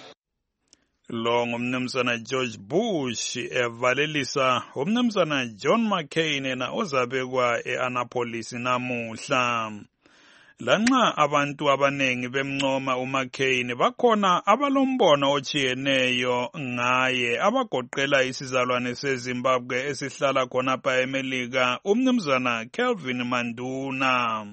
D: Lo ngumnumzana George Bush evalelisa umnumzana John McCain yena ozabekwa e-Annapolis namuhla. Lanxa abantu abanengi bemncoma uMcCain bakhona abalombono ochiyeneyo ngaye abagoqela isizalwane seZimbabwe esihlala khonapha eMelika umnumzana Kelvin Manduna.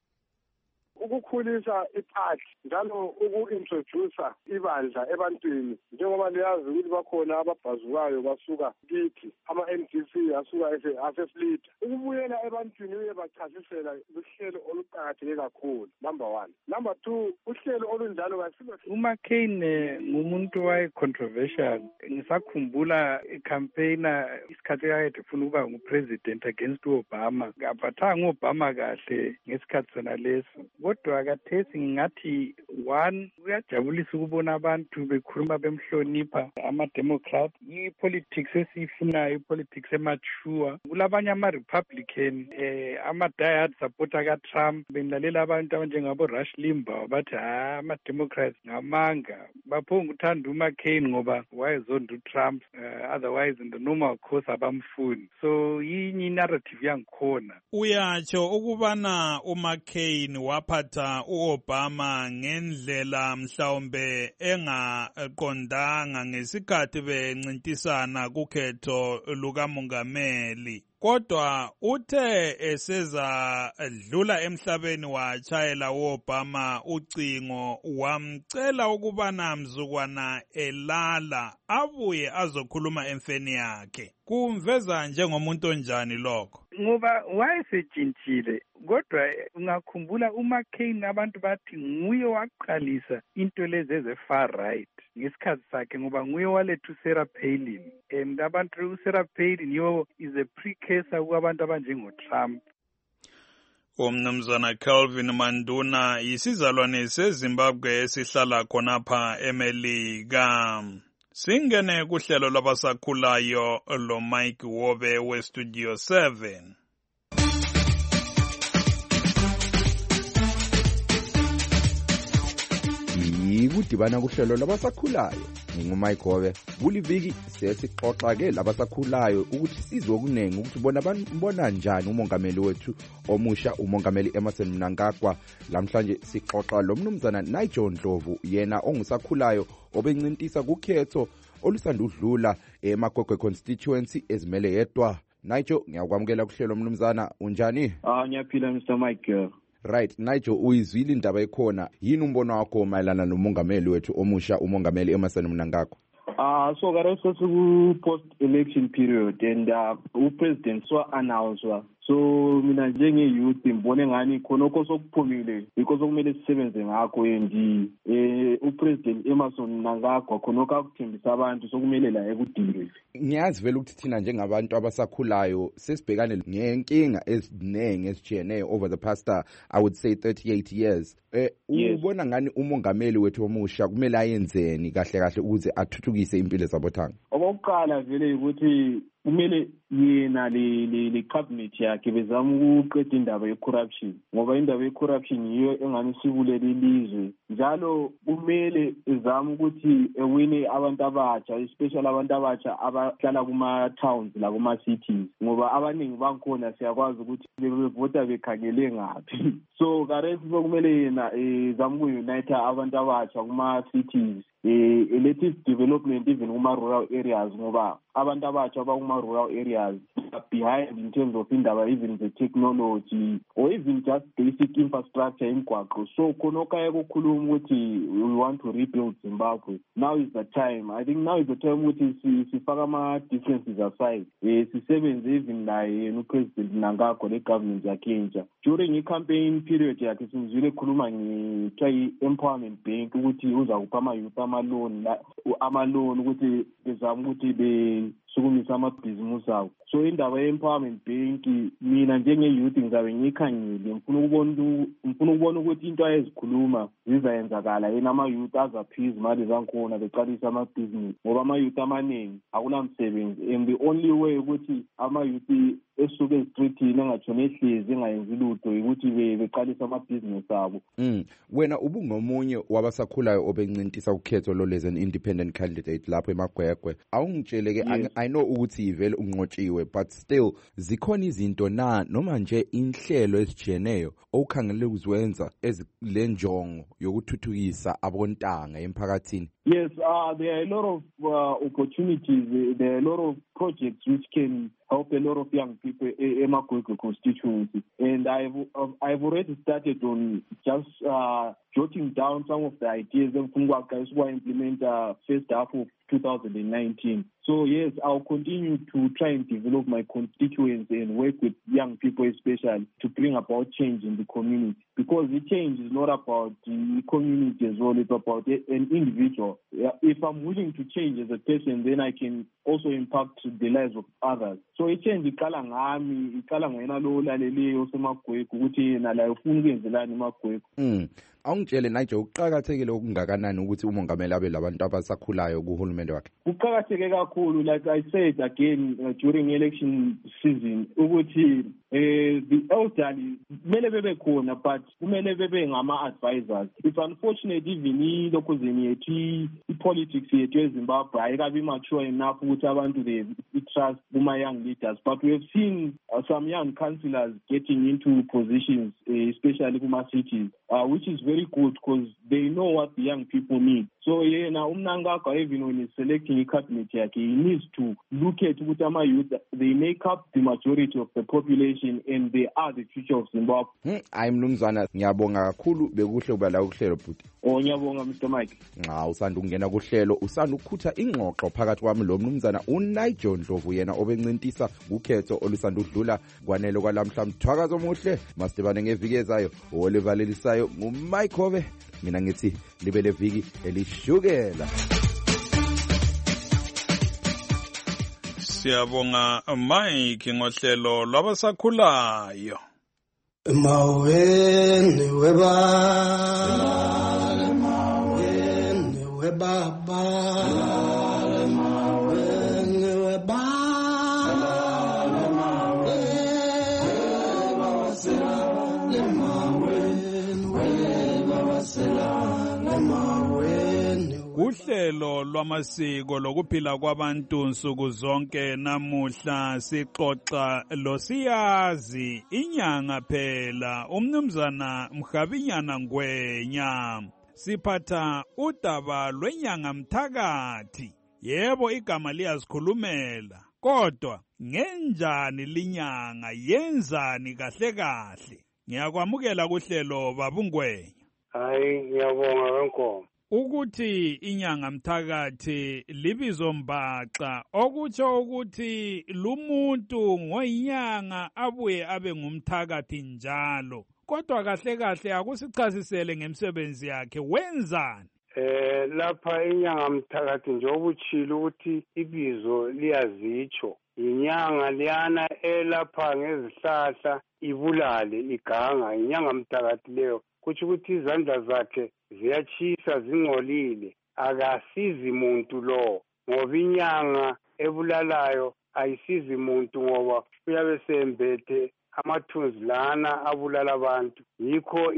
U: Ukukhulisa iphathi njalo uku-introducer ibandla ebantwini njengoba liyazi ukuthi bakhona ababhazukayo basuka kithi ama-NDC asuka aseflita ukubuyela ebantwini uye bachasisela luhlelo aqakatheke kakhulu, number one. Number two, uhlelo olunjalo kasilo.
C: uMcCain ngumuntu waye-controversial. Ngisakhumbula icampaigner isikhathi ayede funa ukuba ngu-president against u-Obama. Kaphathanga u-Obama kahle ngesikhathi sona leso. Kodwa kathesi ngingathi one, kuyajabulisa ukubona abantu bekhuluma bemhlonipha ama-Democrat. I-politics esiyifunayo, i-politics emature. Kulabanye ama-Republican, ama-diehard supporter ka-Trump, benilalela abantu abanjengabo Rush Limbaugh bathi ama-Democrats ngamanga. Baphonga uthanda uMcCain ngoba wayezonda uTrump, otherwise in the normal course abamfuni. So yinye i-narrative yangikhona.
D: Uyatsho ukubana uMcCain waphatha u-Obama ngendlela mhlawumbe engaqondanga ngesikhathi bencintisana kukhetho lukamongameli. Kodwa uthe eseza dlula emhlabeni wachayela u-Obama ucingo wamcela ukubana mzukwana elala abuye azokhuluma emfeni yakhe. Kumveza njengomuntu onjani lokho?
C: Ngoba wayesejintshile, kodwa ungakhumbula uMcCain abantu bathi nguye waqalisa into lezi eze-far right ngesikhathi sakhe, ngoba nguye waletha uSarah Palin, and abantu uSarah Palin yo is a precursor kwabantu abanjengoTrump.
D: Umnumzana Calvin Manduna yisizalwane seZimbabwe esihlala khonapha eMelika. Singene kuhlelo labasakhulayo lo Mike Wobe we Studio 7.
V: Yikudibana kuhlelo labasakhulayo. Ngingumike Wobe. Kuliviki sesixoxa ke labasakhulayo ukuthi sizwe okunengi ukuthi bona njani umongameli wethu omusha umongameli Emmerson Mnangagwa. Lamhlanje sixoxa lo mnumzana Nigel Ndlovu, yena ongusakhulayo obencintisa kukhetho olusanda udlula eMagwegwe constituency ezimele yedwa. Nigel, ngiyakwamukela kuhlelo mnumzana, unjani?
W: Ngiyaphila Mr. Mike.
V: Right, Nigel, uyizwile indaba ekhona. Yini umbono wakho mayelana nomongameli wethu omusha umongameli Emmerson Mnangagwa?
W: So kareso ku post election period and upresident so announced. So mina njenge youth ngibone ngani khonoko sokuphumile because okumele sisebenze ngakho endi upresident Emmerson Mnangagwa khonoko akuthembisa abantu sokumele la ekudingeni.
V: Ngiyazi vele ukuthi thina njengabantu abasakhulayo sesibhekane ngenkinga ezinenge ezijene over the past I would say 38 years. Ubona ngani umongameli wethu omusha kumele ayenzeni kahle kahle ukuze athuthukise impilo zabothanga?
W: Okokuqala vele ukuthi kumele yena le cabinet yakhe bezama ukuqeda indaba ye-corruption, ngoba indaba ye-corruption yiyo engani sibulela ilizwe. Njalo kumele ezama ukuthi ewine abantu abatsha, especially abantu abatsha abahlala kuma-towns la kuma-cities, ngoba abaningi bankhona siyakwazi ukuthi bevota bekhangele ngaphi. So karesi sokumele yena ezama ukuunite abantu abatsha kuma-cities, elective development even kuma-rural areas, ngoba abantu abatsha bakuma-rural areas behind in terms of indaba even the technology or even just basic infrastructure imigwaqo. So khonokaya kukhuluma ukuthi we want to rebuild Zimbabwe. Now is the time. I think now is the time ukuthi sifaka ama-differences aside. Sisebenze even naye uPresident Mnangagwa le-government yakhe entsha. During i-campaign period yakhe sizwile khuluma nge-empowerment bank ukuthi uza kupha ama-youth ama-loan ukuthi bezama ukuthi sukumisa amabhizimusi awo. So indaba ye-empowerment bank mina njenge-youth ngizabe ngiyikhangile, ngifuna ukubona ukuthi into ayezikhuluma zizayenzakala yena ama-youth azaphiza imali zankhona beqalisa amabhizinisi, ngoba ama-youth amaningi akunamsebenzi and the only way ukuthi ama-youth esuke ezitreethini engatshona ehlezi engayenzi lutho ukuthi beqalisa amabhizinisi abo.
V: Wena ubungomunye wabasakhulayo obencintisa ukhetho lo as an independent candidate lapho eMagwegwe. Awungitsheleke, I know ukuthi ivele unqotshiwe, but still zikhona izinto noma nje inhlelo ezijeneyo okukhangele ukuzwenza ezilenjongo yokuthuthukisa abontanga emphakathini.
W: Yes, there are a lot of opportunities, there are a lot of projects which can help a lot of young people in Magwegwe constituency. And I've already started on just jotting down some of the ideas that Mfungwaka is going to implement first half of 2019. So yes, I'll continue to try and develop my constituents and work with young people especially to bring about change in the community. Because the change is not about the community as well, it's about an individual. If I'm willing to change as a person, then I can also impact the lives of others. So a change ikala ngami, ikala ngena lo laleleyo seMagwegwe ukuthi yena la ufuna ukwenzelani eMagwegwe.
V: Awungitshele nanje uqhakathekile okungakanani ukuthi umongameli abe labantu abasakhulayo kuhulumende wakhe.
W: Uqhakatheke kakhulu, like I said again during election season, ukuthi the elderly kumele bebe khona, but kumele bebe ngama-advisors. It's unfortunate even ilokhuzini yethu i-politics yethu eZimbabwe ayikabi mature enough ukuthi abantu they trust kuma-young leaders. But we have seen some young councillors getting into positions, especially kuma-cities, which is very good because they know what the young people need. So now Umnangagwa, even when he's selecting a cabinet, he needs to look at ukuthi ama-youth, they make up the majority of the population and they are the future of Zimbabwe.
V: Hayi mnumzana, ngiyabonga kakhulu, bekuhle ukuba la kuhlelo bhuti.
W: Ngiyabonga Mr. Mike.
V: Usanda ukungena kuhlelo, usanda ukukhutha ingxoxo phakathi kwami lo mnumzana uNigel Ndlovu, yena obencintisa ukhetho olusanda udlula kwanele kwalamhla. Mthwakazo omuhle, masibane ngeviki ezayo olivalelisayo nguMike Hobe. Mina ngithi libe leviki elishukela.
D: Siyabonga Mike ngohlelo lwabasakhulayo.
G: Maweni webaba
D: Uhlelo lwamasiko lokuphila kwabantu nsuku zonke namuhla sixoxa losiyazi inyanga phela umnumzana Mhabinyana Ngwenya. Siphatha udaba lwenyanga mthakathi. Yebo igama liyazikhulumela, kodwa ngenjani linyanga yenzani kahle kahle? Ngiyakwamukela kuhlelo babungwenya.
U: Hayi ngiyabonga kankomo.
D: Ukuthi inyanga mthakathi libizo mbaxa okutsho ukuthi lumuntu ngoyinyanga abuye abe ngumthakathi njalo, kodwa kahle kahle akusichasisele ngemsebenzi yakhe wenzani.
U: Lapha inyanga mthakathi njengoba utshilo ukuthi ibizo liyazitsho, inyanga liyana elapha ngezihlahla ibulale iganga, inyanga mthakathi leyo kuthi ukuthi izandla zakhe ziyachisa zingcolile, akasizi muntu lo, ngoba inyanga ebulalayo ayisizi muntu ngoba uyabe sembethe amathunzi lana abulala abantu. Yikho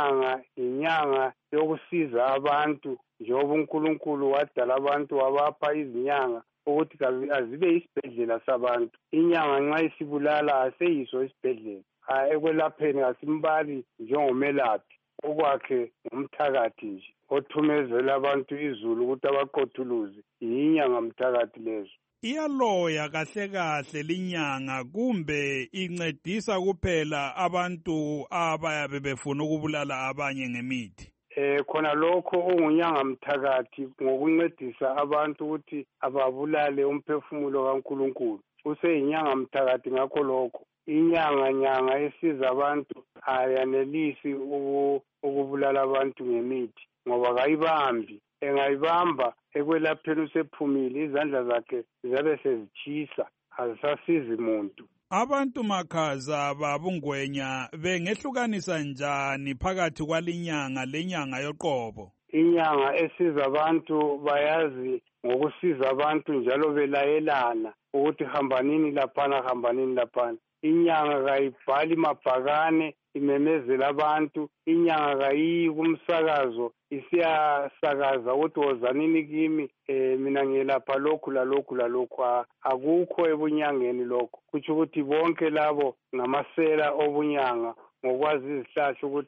U: inyanga yokusiza abantu, njengoba uNkulunkulu wadala abantu wabapha izinyanga ukuthi azibe isibhedlela sabantu. Inyanga nxa isibulala aseyiso isibhedlela, ekwelapheni asimbali njengomelaphi, okwakhe ngumthakathi nje othumezela abantu izulu ukuthi abaqothuluze. Inyanga mthakathi lezo.
D: Iyaloya kahle kahle linyanga kumbe incedisa kuphela abantu abayabe befuna ukubulala abanye ngemithi?
U: Khona lokho ungunyanga mthakathi ngokuncedisa abantu ukuthi ababulale umphefumulo kaNkulunkulu. Useyinyanga mthakathi ngakho lokho. Inyanga esiza abantu ayanelisi ukubulala abantu ngemithi ngoba kayibambi. Engayibamba ekwelapheni usephumile, izandla zakhe ziyabe sezitshisa, azisasizi muntu.
D: Abantu makhaza babungwenya bengehlukanisa njani phakathi kwalinyanga lenyanga yoqobo?
U: Inyanga esiza abantu bayazi ngokusiza abantu njalo belayelana ukuthi hambanini laphana hambanini laphana. Inyanga kayibhali mabhakane imemezela abantu. Inyanga kayiyi kumsakazo isiyasakaza ukuthi wozanini kimi, mina ngiyelapha lokhu lalokhu lalokhu. Akukho ebunyangeni lokho. Kutsho ukuthi bonke labo ngamasela obunyanga ngokwazi izihlahla ukuthi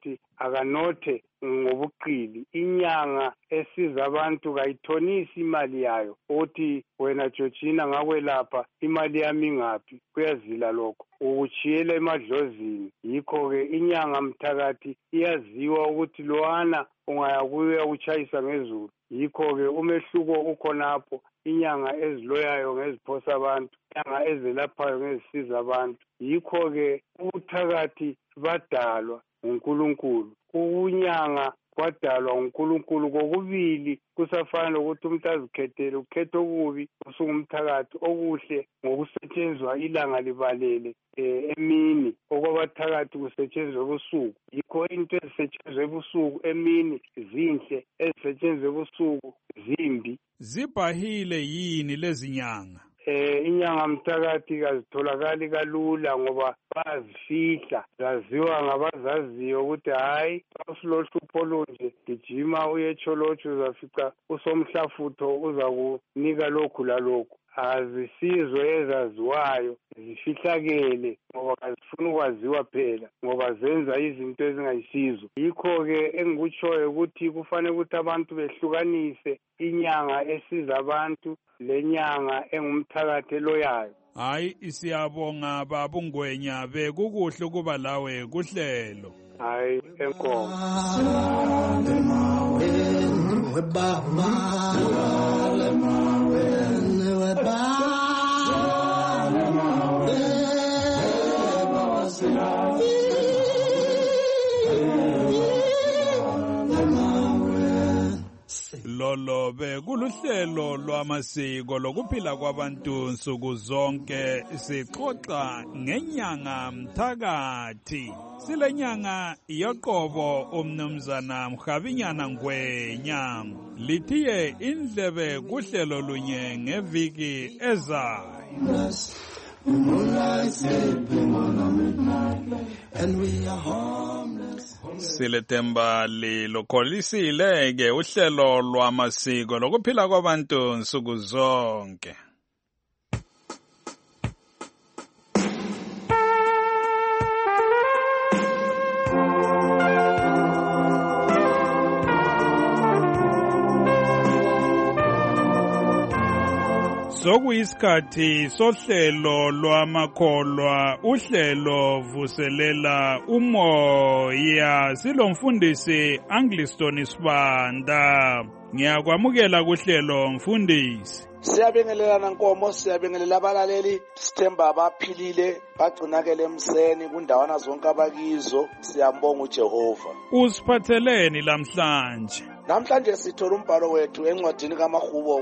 U: akanothe ngobuqili. Inyanga esiza abantu kayithonisi imali yayo ukuthi wena Georgina ngakwelapha imali yami ingaphi, kuyazila lokho ukuchiyela emadlozini. Yikho-ke inyanga mthakathi iyaziwa ukuthi lowana ungaya kuya uchayisa ngezulu. Yikho-ke umehluko ukhonapho, inyanga eziloyayo ngeziphosa abantu, inyanga ezelaphayo ngezisiza abantu. Yikho-ke ubuthakathi badalwa nguNkulunkulu, unyanga kwadalwa nguNkulunkulu. Kokubili kusafana lokuthi umuntu azikhethele, ukhetha okubi usungumthakathi, okuhle ngokusetshenzwa ilanga libalele emini, okwabathakathi kusetshenzwe ebusuku. Yikho into ezisetshenzwe ebusuku emini zinhle, ezisetshenzwe ebusuku zimbi.
D: Zibhahile yini lezi nyanga?
U: Inyanga mthakathi kazitholakali kalula ngoba bazifihla, zaziwa ngabazaziyo ukuthi hayi usilohlupho olunje gijima uye echolotsho uzafica usomhlafutho uzakunika lokhu lalokhu. Azisizwe ezaziwayo, zifihlakele ngoba azifuna ukwaziwa phela, ngoba zenza izinto ezingayisizo. Yikho-ke engikutshoyo ukuthi kufanele ukuthi abantu behlukanise inyanga esiza abantu lenyanga engumthakathi eloyayo.
D: Hayi, siyabonga babungwenya, bekukuhle ukuba lawe kuhlelo.
U: Hayi, enkomo.
D: Lolo bekuluhlelo lwamasiko lokuphila kwabantu nsuku zonke, sixoxa ngenyanga mthakathi. Silenyanga yoqobo umnumzana Mhavinyana Ngwenya. Lithiye indlebe kuhlelo lunye ngeviki ezayo. Silethemba lilokholisile-ke uhlelo lwamasiko lokuphila kwabantu nsuku zonke. Sokuyisikhathi sohlelo lwamakholwa, uhlelo vuselela umoya. Silomfundisi Angliston Sibanda. Ngiyakwamukela kuhlelo mfundisi.
G: Siyabingelelana Nkomo, siyabingelela abalaleli. Sithemba abaphilile bagcinakele emseni kundawana zonke abakizo. Siyambonga uJehova.
D: Usiphatheleni lamhlanje?
G: Namhlanje sithola umbhalo wethu encwadini kaMahubo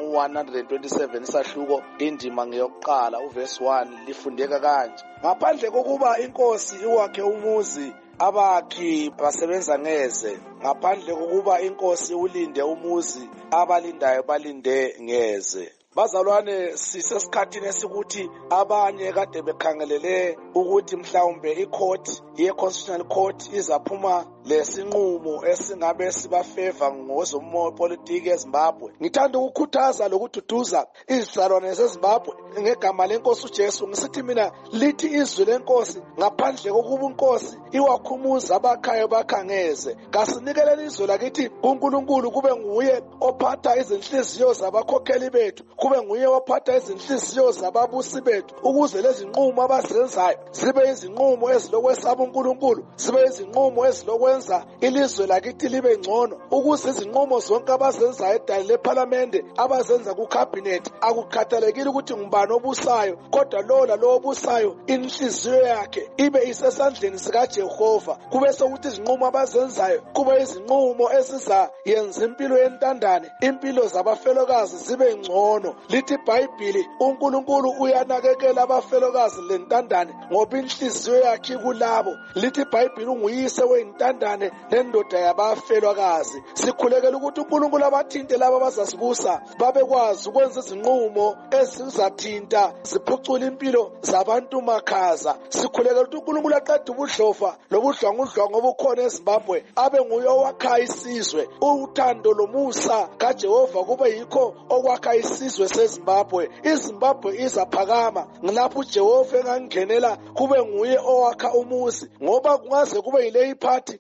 G: 127 isahluko indima ngeyokuqala uverse 1 lifundeka kanje: ngaphandle kokuba inkosi iwakhe umuzi, abakhi basebenza ngeze. Ngaphandle kokuba inkosi ulinde umuzi, abalindayo balinde ngeze. Bazalwane, sisesikhathini esikuthi abanye kade bekhangelele ukuthi mhlawumbe icourt ye-constitutional court izaphuma lesinqumo esingabe sibafeva ngozopolitiki eZimbabwe. Ngithanda ukukhuthaza lokududuza izizalwane zeZimbabwe ngegama lenkosi uJesu. Ngisithi mina lithi izwi lenkosi, ngaphandle kokuba inkosi iwakhumuza abakhayo bakhangeze. Kasinikele izwi lakithi kuNkulunkulu kube nguye ophatha izinhliziyo zabakhokheli bethu, kube nguye ophatha izinhliziyo zababusi bethu, ukuze lezi nqumo abazenzayo zibe izinqumo ezilokwesaba uNkulunkulu, zibe izinqumo ezilokwenza ilizwe lakithi libe ngcono, ukuze izinqumo zonke abazenzayo edale lephalamende, abazenza kucabinet, akukhathalekile ukuthi ngubani obusayo, kodwa lo lalowo obusayo inhliziyo yakhe ibe isesandleni sikaJehova. Kube sokuthi izinqumo abazenzayo kube izinqumo ezizayenza impilo yentandane, impilo zabafelokazi zibe ngcono. Lithi iBhayibhili uNkulunkulu uyanakekela abafelokazi lentandane ngoba inhliziyo yakhe kulabo. Lithi iBhayibhili unguyise wentandane nendoda yabafelokazi. Sikhulekela ukuthi uNkulunkulu abathinte laba abazasibusa babekwazi ukwenza izinqumo ezizathinta ziphucula impilo zabantu makhaza. Sikhulekela ukuthi uNkulunkulu aqede ubudlofa lobudlwangudlwangu obukhona eZimbabwe, abe nguye owakha isizwe. Uthando lomusa kaJehova kube yikho okwakha isizwe seZimbabwe. iZimbabwe izaphakama ngilapho uJehova engangenela, kube nguye owakha umuzi, ngoba kungaze kube yile iphathi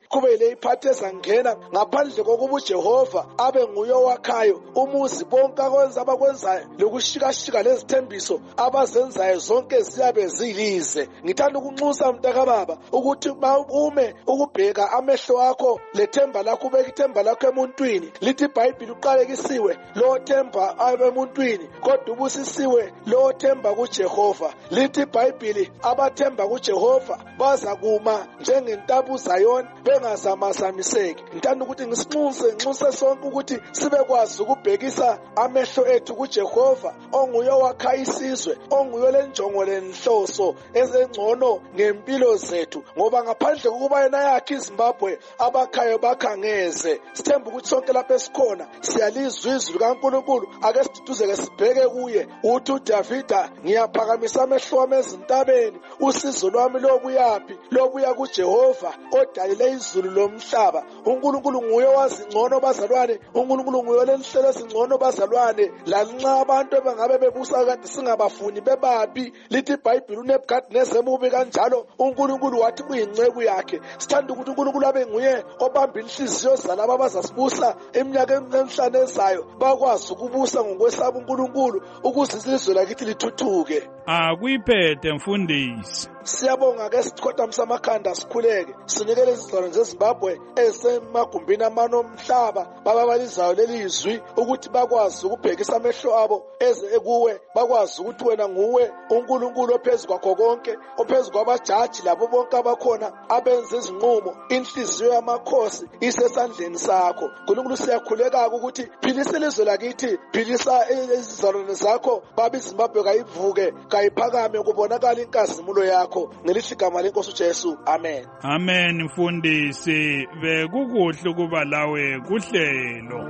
G: kube yile iphathi ezangena ngaphandle kokuba uJehova abe nguye owakhayo umuzi bonke abakwenzayo lokushikashika lezithembiso abazenzayo zonke ziyabe zilize. Ngithanda ukunxusa mntakababa ukuthi ume ukubheka amehlo akho lethemba lakho, ubeka ithemba lakho emuntwini. Lithi iBhayibheli uqalekisiwe lo themba emuntwini kodwa ubusisiwe lo themba kuJehova. Lithi iBhayibheli abathemba kuJehova baza kuma njengentabu Zayoni bengazamazamiseki. Ngithanda ukuthi nxuse sonke ukuthi sibekwazi ukubhekisa amehlo ethu kuJehova onguye owakha isizwe, onguye lenjongo lenhloso ezengcono ngempilo zethu, ngoba ngaphandle kokuba yena yakhe iZimbabwe abakhayo bakhangeze. Sithemba ukuthi sonke lapha esikhona siyalizwa izwi likaNkulunkulu. Ake siduduzeke sibheke kuye. Uthi uDavida, ngiyaphakamisa amehlo ami ezintabeni, usizo lwami lobuyaphi? Lobuya kuJehova odalile izulu lomhlaba. uNkulunkulu nguye wazi ngcono bazalwane, uNkulunkulu nguye lenhlelo ezingcono bazalwane. Lanxa abantu ebangabe bebusa kade singabafuni bebabi, lithi iBhayibheli uNebukadineza emubi kanjalo, uNkulunkulu wathi kuyinceku yakhe. Sithanda ukuthi uNkulunkulu abe nguye obamba inhliziyo zalabo abazasibusa eminyakeni emihlanu ezayo, bakwazi ukubusa ngokwesaba uNkulunkulu ukuze izizwe lakithi lithuthuke.
D: Akuyiphethe mfundisi.
G: Siyabonga ke sikhothamisa amakhanda sikhuleke sinikele izizalwane zeZimbabwe esemagumbini amane omhlaba bababalizayo lelizwi ukuthi bakwazi ukubhekisa amehlo abo eze kuwe, bakwazi ukuthi wena nguwe uNkulunkulu ophezu kwakho konke, ophezu kwabajaji labo bonke abakhona abenza izinqumo. Inhliziyo yamakhosi isesandleni sakho. uNkulunkulu siyakhuleka ukuthi philisa ilizwe lakithi, philisa izizalwane zakho, baba iZimbabwe kayivuke kayiphakame kubonakala inkazimulo yakho. Ngelithi igama lenkosi uJesu, amen.
D: Amen mfundisi, bekukuhle ukuba lawe kuhlelo.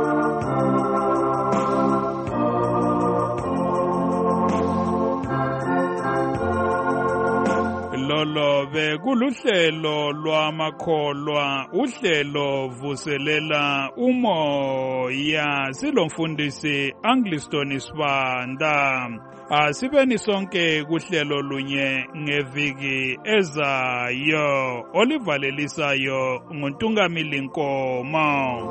D: Lolo bekuluhlelo lwamakholwa, uhlelo vuselela umoya. Silomfundisi Angliston Sibanda. Asibeni sonke kuhlelo lunye ngeviki ezayo. Olivalelisayo nguNtungamili Nkomo.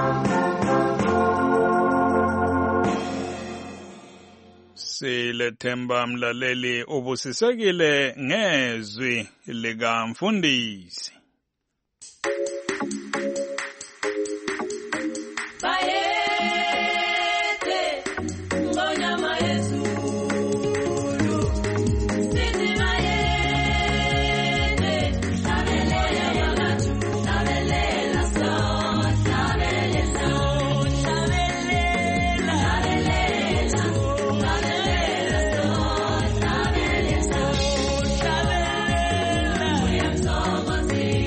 D: Silethemba mlaleli ubusisekile ngezwi lika mfundisi.
F: Thank you.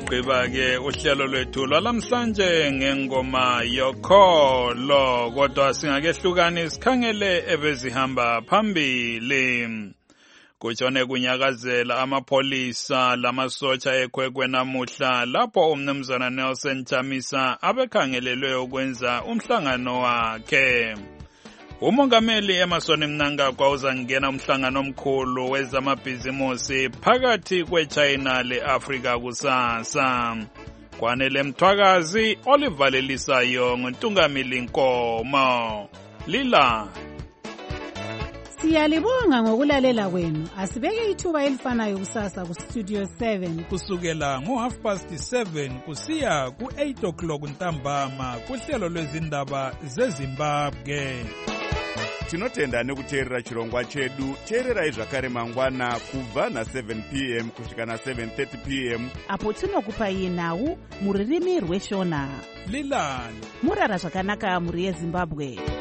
D: Sigqiba-ke uhlelo lwethu lwalamhlanje ngengoma yokholo, kodwa singakehlukani sikhangele ebezihamba phambili. Kutshone kunyakazela amapholisa lamasotsha eKwekwe namuhla lapho umnumzana Nelson Chamisa abekhangelelwe ukwenza umhlangano wakhe. Umongameli Emmerson Mnangagwa uzangena umhlangano omkhulu wezamabhizimusi phakathi kweChina leAfrika kusasa. Kwanele Mthwakazi olivalelisayo nguntungamili Nkomo. Lila.
F: Siyalibonga ngokulalela kwenu. Asibeke ithuba elifanayo kusasa ku Studio 7
D: kusukela ngo7:30 kusiya ku8 ntambama kuhlelo lwezindaba zeZimbabwe.
A: Tinotenda nekuteerera chirongwa chedu. Teererai zvakare mangwana kubva na7 p.m. kusvika na7:30 p.m.
B: apo tinokupai nhau mururimi rweshona.
D: Lilani.
B: Murara zvakanaka muri yeZimbabwe.